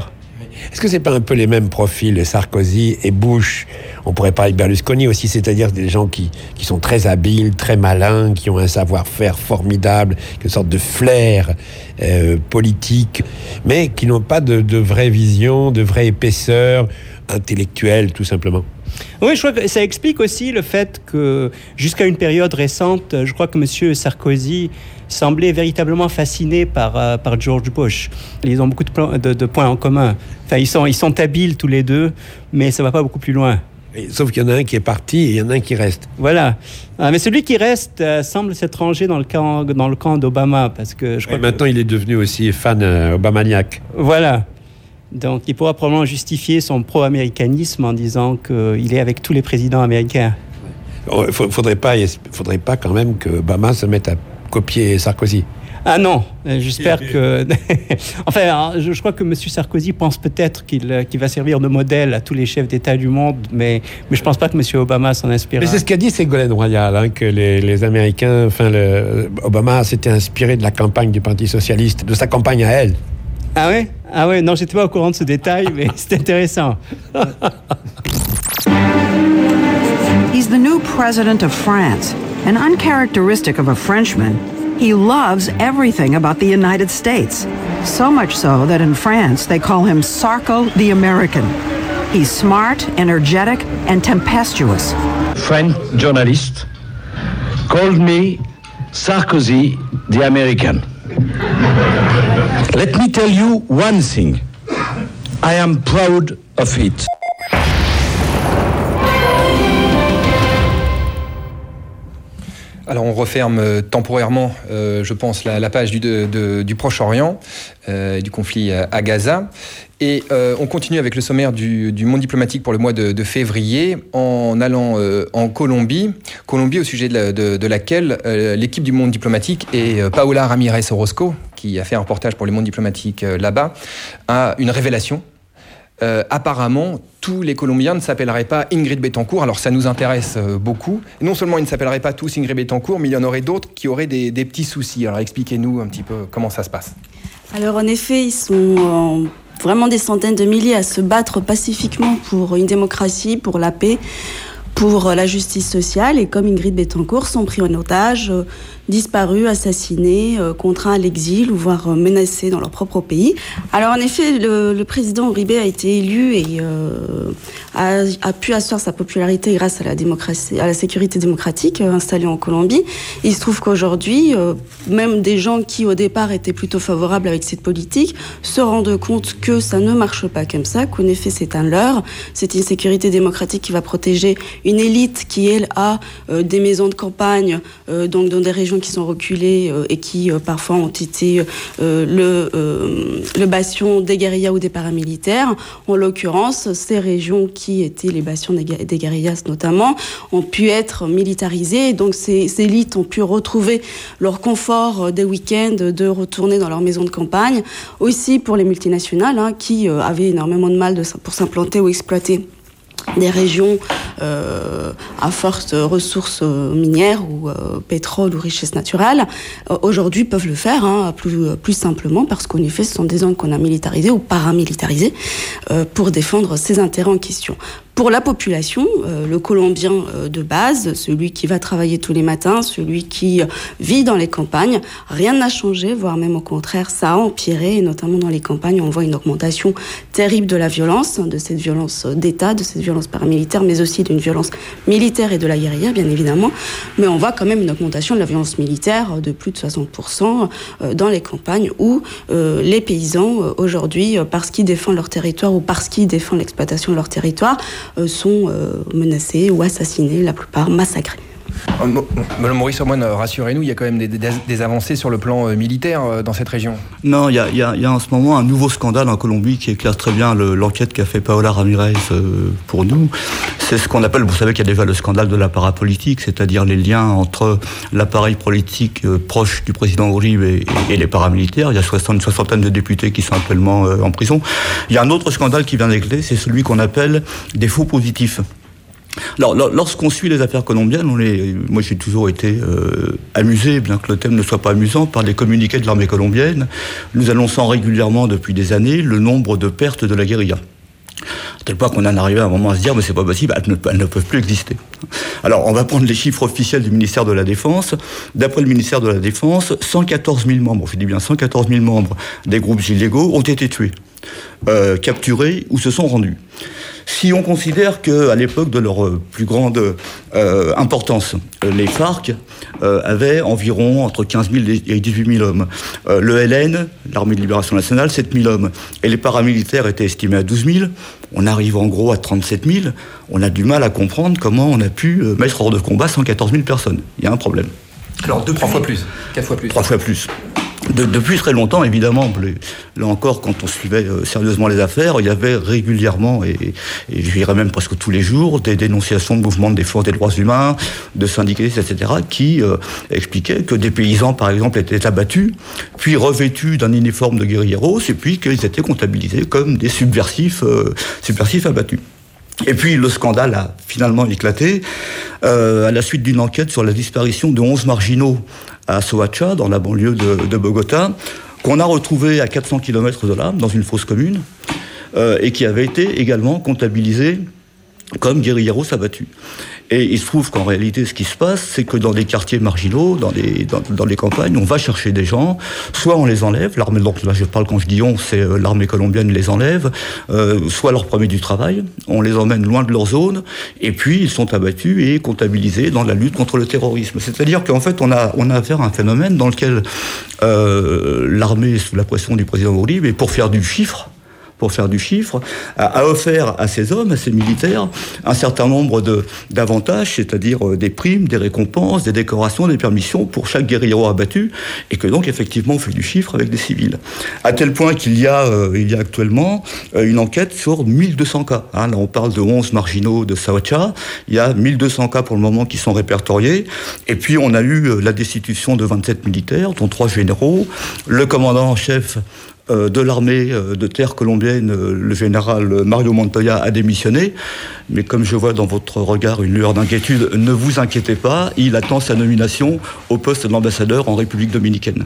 Est-ce que c'est pas un peu les mêmes profils, Sarkozy et Bush? On pourrait parler de Berlusconi aussi, c'est-à-dire des gens qui, qui sont très habiles, très malins, qui ont un savoir-faire formidable, une sorte de flair euh, politique, mais qui n'ont pas de, de vraie vision, de vraie épaisseur intellectuelle, tout simplement. Oui, je crois que ça explique aussi le fait que, jusqu'à une période récente, je crois que M. Sarkozy semblait véritablement fasciné par, euh, par George Bush. Ils ont beaucoup de, plan- de, de points en commun. Enfin, ils sont, ils sont habiles tous les deux, mais ça ne va pas beaucoup plus loin. Et, sauf qu'il y en a un qui est parti et il y en a un qui reste. Voilà. Ah, mais celui qui reste euh, semble s'être rangé dans le camp, dans le camp d'Obama. Parce que je crois et maintenant, que... il est devenu aussi fan euh, obamaniaque. Voilà. Donc, il pourra probablement justifier son pro-américanisme en disant qu'il est avec tous les présidents américains. Il ne faudrait pas, faudrait pas quand même que Obama se mette à copier Sarkozy. Ah non, j'espère que... enfin, je, je crois que M. Sarkozy pense peut-être qu'il, qu'il va servir de modèle à tous les chefs d'État du monde, mais, mais je ne pense pas que M. Obama s'en inspire. Mais c'est ce qu'a dit Ségolène Royal, hein, que les, les Américains... Enfin, le, Obama s'était inspiré de la campagne du Parti socialiste, de sa campagne à elle. Ah ouais? Ah ouais, non, j'étais pas au courant de ce détail, mais c'est intéressant. He's the new president of France, and uncharacteristic of a Frenchman, he loves everything about the United States. So much so that in France they call him Sarko the American. He's smart, energetic, and tempestuous. French journalist called me Sarkozy the American. Let me tell you one thing. I am proud of it. Alors on referme euh, temporairement, euh, je pense, la, la page du, de, de, du Proche-Orient, euh, du conflit à, à Gaza. Et euh, on continue avec le sommaire du, du monde diplomatique pour le mois de, de février, en allant euh, en Colombie. Colombie, au sujet de, la, de, de laquelle euh, l'équipe du monde diplomatique et euh, Paola Ramirez Orozco, qui a fait un reportage pour le monde diplomatique euh, là-bas, a une révélation. Euh, apparemment, tous les Colombiens ne s'appelleraient pas Ingrid Betancourt. Alors ça nous intéresse euh, beaucoup. Non seulement ils ne s'appelleraient pas tous Ingrid Betancourt, mais il y en aurait d'autres qui auraient des, des petits soucis. Alors expliquez-nous un petit peu comment ça se passe. Alors en effet, ils sont euh, vraiment des centaines de milliers à se battre pacifiquement pour une démocratie, pour la paix, pour la justice sociale. Et comme Ingrid Betancourt, sont pris en otage, euh, disparus, assassinés, euh, contraints à l'exil ou voire euh, menacés dans leur propre pays. Alors en effet, le, le président Uribe a été élu et euh, a, a pu asseoir sa popularité grâce à la démocratie, à la sécurité démocratique euh, installée en Colombie. Et il se trouve qu'aujourd'hui, euh, même des gens qui au départ étaient plutôt favorables avec cette politique se rendent compte que ça ne marche pas comme ça, qu'en effet c'est un leurre. C'est une sécurité démocratique qui va protéger une élite qui, elle, a euh, des maisons de campagne, euh, donc dans des régions qui sont reculées euh, et qui euh, parfois ont été euh, le, euh, le bastion des guérillas ou des paramilitaires. En l'occurrence, ces régions qui étaient les bastions des, des guérillas notamment ont pu être militarisées. Donc ces, ces élites ont pu retrouver leur confort euh, des week-ends, de retourner dans leur maison de campagne. Aussi pour les multinationales hein, qui euh, avaient énormément de mal de, pour s'implanter ou exploiter des régions euh, à fortes ressources minières ou euh, pétrole ou richesses naturelles, euh, aujourd'hui peuvent le faire hein, plus, plus simplement parce qu'en effet, ce sont des zones qu'on a militarisées ou paramilitarisées euh, pour défendre ces intérêts en question. Pour la population, euh, le Colombien euh, de base, celui qui va travailler tous les matins, celui qui euh, vit dans les campagnes, rien n'a changé, voire même au contraire, ça a empiré, et notamment dans les campagnes, on voit une augmentation terrible de la violence, de cette violence d'État, de cette violence paramilitaire, mais aussi d'une violence militaire et de la guérilla, bien évidemment. Mais on voit quand même une augmentation de la violence militaire de plus de soixante pour cent euh, dans les campagnes où euh, les paysans, euh, aujourd'hui, euh, parce qu'ils défendent leur territoire ou parce qu'ils défendent l'exploitation de leur territoire, sont euh, menacés ou assassinés, la plupart massacrés. Maurice Ormoine, rassurez-nous, il y a quand même des, des, des avancées sur le plan euh, militaire euh, dans cette région. Non, il y, a, il, y a, il y a en ce moment un nouveau scandale en Colombie qui éclaire très bien le, l'enquête qu'a fait Paola Ramirez euh, pour nous. C'est ce qu'on appelle, vous savez qu'il y a déjà le scandale de la parapolitique, c'est-à-dire les liens entre l'appareil politique euh, proche du président Uribe et, et, et les paramilitaires. Il y a soixante, une soixantaine de députés qui sont actuellement euh, en prison. Il y a un autre scandale qui vient d'éclater, c'est celui qu'on appelle des faux positifs. Alors, lorsqu'on suit les affaires colombiennes, on est, moi j'ai toujours été euh, amusé, bien que le thème ne soit pas amusant, par les communiqués de l'armée colombienne. Nous annonçons régulièrement depuis des années le nombre de pertes de la guérilla. À tel point qu'on en arrivait à un moment à se dire, mais c'est pas possible, elles ne, elles ne peuvent plus exister. Alors, on va prendre les chiffres officiels du ministère de la Défense. D'après le ministère de la Défense, cent quatorze mille membres, je dis bien cent quatorze mille membres des groupes illégaux ont été tués, euh, capturés ou se sont rendus. Si on considère qu'à l'époque de leur plus grande euh, importance, les FARC euh, avaient environ entre quinze mille et dix-huit mille hommes, euh, le L N, l'Armée de Libération Nationale, sept mille hommes, et les paramilitaires étaient estimés à douze mille, on arrive en gros à trente-sept mille, on a du mal à comprendre comment on a pu mettre hors de combat cent quatorze mille personnes. Il y a un problème. Alors deux, trois fois plus, quatre fois plus. Trois fois plus. De, depuis très longtemps, évidemment, là encore, quand on suivait euh, sérieusement les affaires, il y avait régulièrement, et, et je dirais même presque tous les jours, des dénonciations de mouvements de défense des droits humains, de syndicalistes, et cetera, qui euh, expliquaient que des paysans, par exemple, étaient abattus, puis revêtus d'un uniforme de guérilleros, et puis qu'ils étaient comptabilisés comme des subversifs, euh, subversifs abattus. Et puis le scandale a finalement éclaté euh, à la suite d'une enquête sur la disparition de onze marginaux à Soacha, dans la banlieue de, de Bogota, qu'on a retrouvé à quatre cents kilomètres de là, dans une fosse commune, euh, et qui avait été également comptabilisés comme guérilleros abattus. Et il se trouve qu'en réalité, ce qui se passe, c'est que dans les quartiers marginaux, dans les, dans, dans les campagnes, on va chercher des gens, soit on les enlève, l'armée, donc là je parle quand je dis on, c'est euh, l'armée colombienne les enlève, euh, soit leur promet du travail, on les emmène loin de leur zone, et puis ils sont abattus et comptabilisés dans la lutte contre le terrorisme. C'est-à-dire qu'en fait, on a, on a affaire à un phénomène dans lequel euh, l'armée, sous la pression du président Uribe, et pour faire du chiffre, pour faire du chiffre, a offert à ces hommes, à ces militaires, un certain nombre de, d'avantages, c'est-à-dire des primes, des récompenses, des décorations, des permissions pour chaque guérillero abattu, et que donc effectivement on fait du chiffre avec des civils. À tel point qu'il y a, euh, il y a actuellement euh, une enquête sur mille deux cents cas. Hein, là on parle de onze marginaux de Soacha, il y a mille deux cents cas pour le moment qui sont répertoriés, et puis on a eu euh, la destitution de vingt-sept militaires, dont trois généraux, le commandant en chef de l'armée de terre colombienne, le général Mario Montoya a démissionné, mais comme je vois dans votre regard une lueur d'inquiétude, ne vous inquiétez pas, il attend sa nomination au poste de l'ambassadeur en République dominicaine.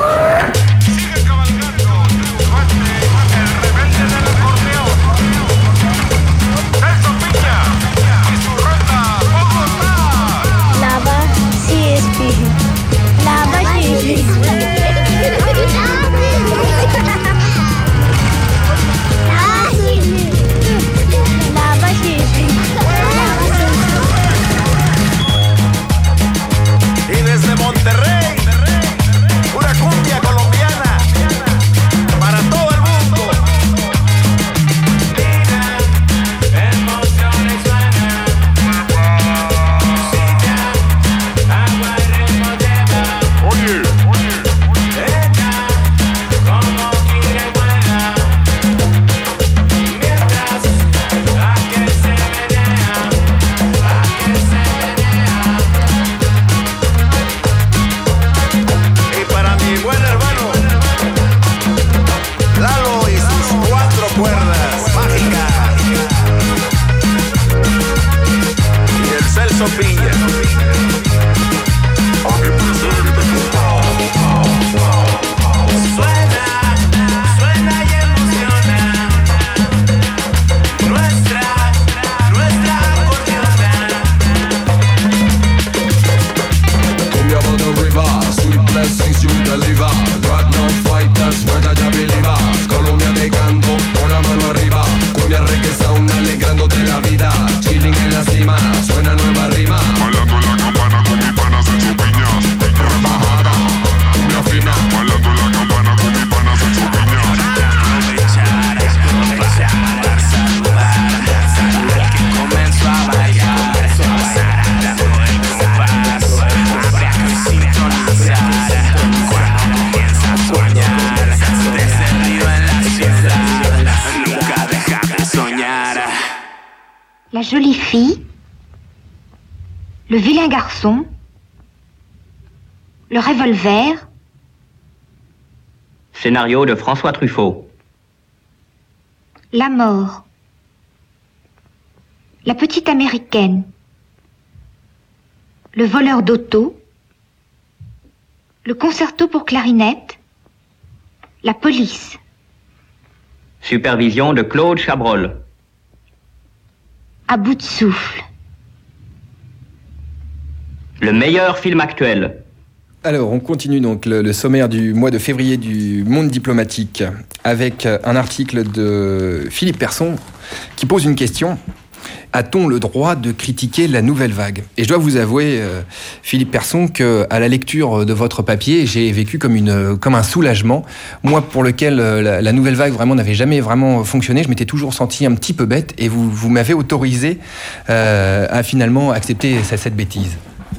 Jolie fille, le vilain garçon, le revolver. Scénario de François Truffaut. La mort. La petite américaine. Le voleur d'auto. Le concerto pour clarinette. La police. Supervision de Claude Chabrol. À bout de souffle. Le meilleur film actuel. Alors, on continue donc le, le sommaire du mois de février du Monde diplomatique avec un article de Philippe Persson qui pose une question. A-t-on le droit de critiquer la nouvelle vague ? Et je dois vous avouer, euh, Philippe Persson, qu'à la lecture de votre papier, j'ai vécu comme, une, comme un soulagement. Moi, pour lequel euh, la, la nouvelle vague vraiment n'avait jamais vraiment fonctionné, je m'étais toujours senti un petit peu bête et vous, vous m'avez autorisé euh, à finalement accepter cette, cette bêtise.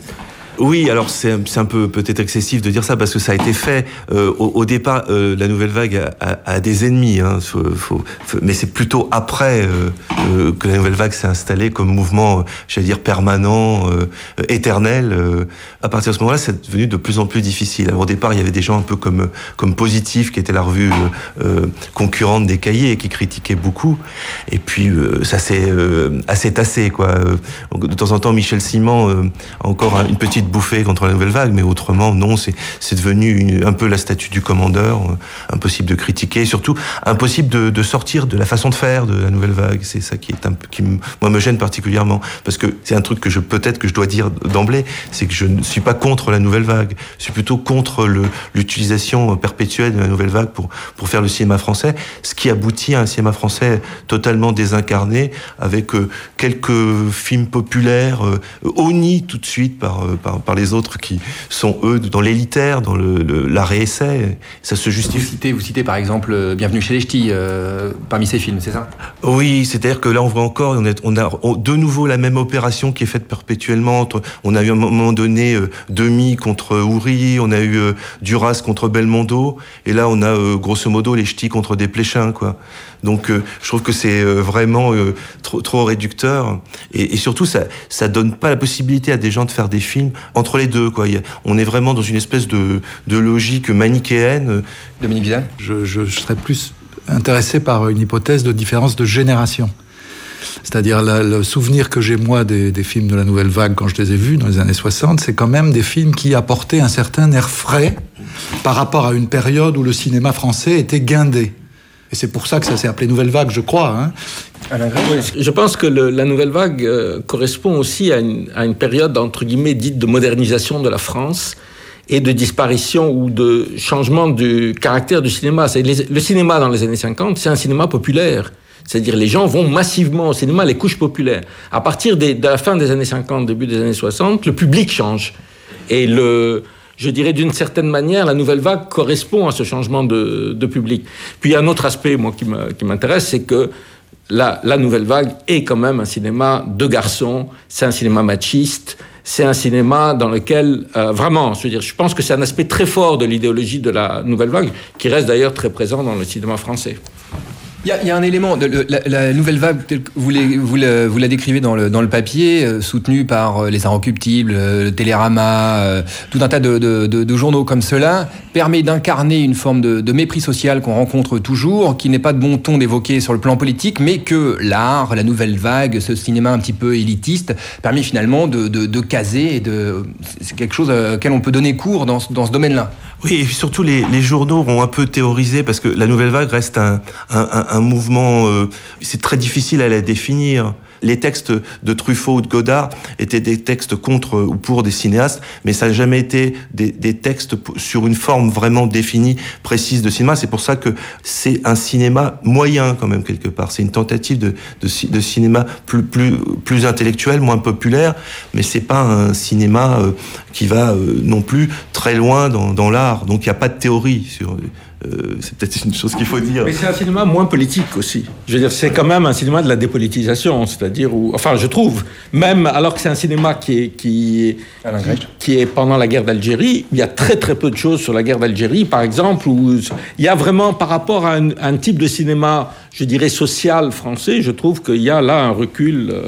Oui, alors c'est, c'est un peu peut-être excessif de dire ça parce que ça a été fait euh, au, au départ. Euh, la nouvelle vague a, a, a des ennemis, hein, faut, faut, faut, mais c'est plutôt après euh, euh, que la nouvelle vague s'est installée comme mouvement, euh, j'allais dire permanent, euh, éternel. Euh, à partir de ce moment-là, c'est devenu de plus en plus difficile. Alors, au départ, il y avait des gens un peu comme comme Positif, qui était la revue euh, concurrente des Cahiers et qui critiquait beaucoup. Et puis euh, ça s'est euh, assez tassé, quoi. De temps en temps, Michel Simon euh, a encore une petite bouffée contre la nouvelle vague, mais autrement, non, c'est, c'est devenu une, un peu la statue du commandeur, euh, impossible de critiquer, et surtout impossible de, de sortir de la façon de faire de la nouvelle vague. C'est ça qui est un peu, qui moi me gêne particulièrement, parce que c'est un truc que je peut-être que je dois dire d'emblée, c'est que je ne suis pas contre la nouvelle vague, je suis plutôt contre le, l'utilisation perpétuelle de la nouvelle vague pour pour faire le cinéma français, ce qui aboutit à un cinéma français totalement désincarné, avec euh, quelques films populaires euh, honnis tout de suite par euh, par par les autres qui sont, eux, dans l'élitaire, dans le, le, l'arrêt-essai. Ça se justifie. Vous citez, vous citez par exemple Bienvenue chez les Ch'tis euh, parmi ces films, c'est ça ? Oui, c'est-à-dire que là, on voit encore, on, est, on a de nouveau la même opération qui est faite perpétuellement. Entre, on a eu à un moment donné euh, Demi contre Houry, on a eu euh, Duras contre Belmondo, et là, on a euh, grosso modo les Ch'tis contre Desplechin, quoi. Donc, euh, je trouve que c'est euh, vraiment euh, trop, trop réducteur, et, et surtout, ça, ça donne pas la possibilité à des gens de faire des films entre les deux, quoi. Il y a, on est vraiment dans une espèce de, de logique manichéenne. Dominique Vidal ? je, je, je serais plus intéressé par une hypothèse de différence de génération. C'est-à-dire la, le souvenir que j'ai moi des, des films de la Nouvelle Vague quand je les ai vus dans les années soixante, c'est quand même des films qui apportaient un certain air frais par rapport à une période où le cinéma français était guindé. Et c'est pour ça que ça s'est appelé Nouvelle Vague, je crois. Hein. Oui, je pense que le, la Nouvelle Vague euh, correspond aussi à une, à une période, entre guillemets, dite de modernisation de la France et de disparition ou de changement du caractère du cinéma. C'est les, le cinéma dans les années cinquante, c'est un cinéma populaire. C'est-à-dire les gens vont massivement au cinéma, les couches populaires. À partir des, de la fin des années cinquante, début des années soixante, le public change. Et le... Je dirais d'une certaine manière, la nouvelle vague correspond à ce changement de, de public. Puis il y a un autre aspect, moi, qui, me, qui m'intéresse, c'est que la, la nouvelle vague est quand même un cinéma de garçons, c'est un cinéma machiste, c'est un cinéma dans lequel, euh, vraiment, je veux dire, je pense que c'est un aspect très fort de l'idéologie de la nouvelle vague, qui reste d'ailleurs très présent dans le cinéma français. Il y, a, il y a un élément, de, la, la nouvelle vague, vous, les, vous, la, vous la décrivez dans le, dans le papier, euh, soutenue par euh, les Inrecuptibles, euh, le Télérama, euh, tout un tas de, de, de, de journaux comme cela, permet d'incarner une forme de, de mépris social qu'on rencontre toujours, qui n'est pas de bon ton d'évoquer sur le plan politique, mais que l'art, la nouvelle vague, ce cinéma un petit peu élitiste, permet finalement de, de, de caser, et de, c'est quelque chose auquel on peut donner cours dans, dans ce domaine-là. Oui, et surtout les, les journaux ont un peu théorisé, parce que la nouvelle vague reste un, un, un, un mouvement, euh, c'est très difficile à la définir. Les textes de Truffaut ou de Godard étaient des textes contre ou pour des cinéastes, mais ça n'a jamais été des, des textes sur une forme vraiment définie, précise de cinéma. C'est pour ça que c'est un cinéma moyen, quand même, quelque part. C'est une tentative de, de, de cinéma plus, plus, plus intellectuel, moins populaire, mais c'est pas un cinéma euh, qui va euh, non plus très loin dans, dans l'art. Donc il n'y a pas de théorie sur... Euh, c'est peut-être une chose qu'il faut dire. Mais c'est un cinéma moins politique aussi. Je veux dire, c'est quand même un cinéma de la dépolitisation, c'est-à-dire où, enfin, je trouve, même alors que c'est un cinéma qui est qui, qui, qui est pendant la guerre d'Algérie, il y a très très peu de choses sur la guerre d'Algérie, par exemple, où il y a vraiment par rapport à un, un type de cinéma, je dirais social français, je trouve qu'il y a là un recul. Euh...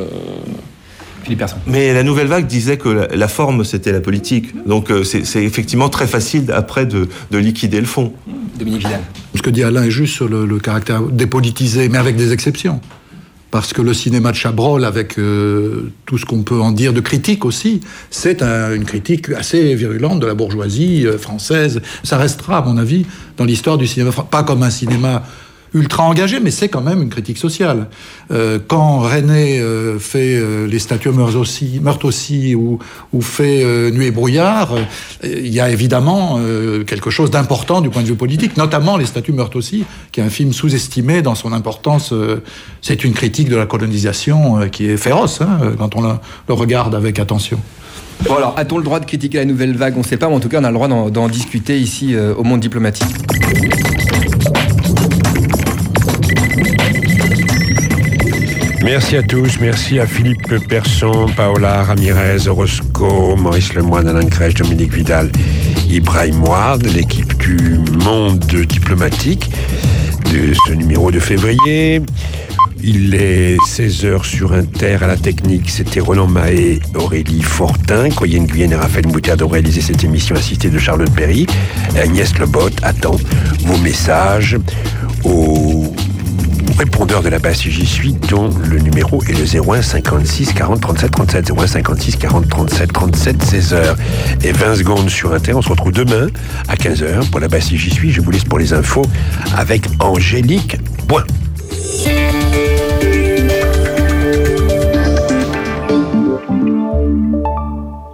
Mais la nouvelle vague disait que la, la forme, c'était la politique. Donc euh, c'est, c'est effectivement très facile après de, de liquider le fond. Dominique Vidal. Ce que dit Alain est juste sur le, le caractère dépolitisé, mais avec des exceptions. Parce que le cinéma de Chabrol, avec euh, tout ce qu'on peut en dire de critique aussi, c'est un, une critique assez virulente de la bourgeoisie euh, française. Ça restera, à mon avis, dans l'histoire du cinéma français. Pas comme un cinéma ultra engagé, mais c'est quand même une critique sociale. Euh, quand René euh, fait euh, Les statues meurent aussi, meurent aussi ou, ou fait euh, Nuit et brouillard, il euh, y a évidemment euh, quelque chose d'important du point de vue politique, notamment Les statues meurent aussi, qui est un film sous-estimé dans son importance. Euh, c'est une critique de la colonisation euh, qui est féroce, hein, quand on le, le regarde avec attention. Bon alors, a-t-on le droit de critiquer la nouvelle vague ? On ne sait pas, mais en tout cas, on a le droit d'en, d'en discuter ici euh, au Monde diplomatique. Merci à tous, merci à Philippe Persson, Paola Ramirez, Roscoe, Maurice Lemoine, Alain Crèche, Dominique Vidal, Ibrahim Ward, l'équipe du Monde diplomatique de ce numéro de février. Il est seize heures sur Inter, à la technique, c'était Roland Mahé, Aurélie Fortin, Coyenne Guyenne et Raphaël Moutarde ont réalisé cette émission assistée de Charlotte Berry. Agnès Lebot attend vos messages au répondeur de la base si j'y suis, dont le numéro est le zéro un cinquante-six quarante trente-sept trente-sept, zéro un cinquante-six quarante trente-sept trente-sept, seize heures et vingt secondes sur Inter. On se retrouve demain à quinze heures pour la base si j'y suis. Je vous laisse pour les infos avec Angélique Boin.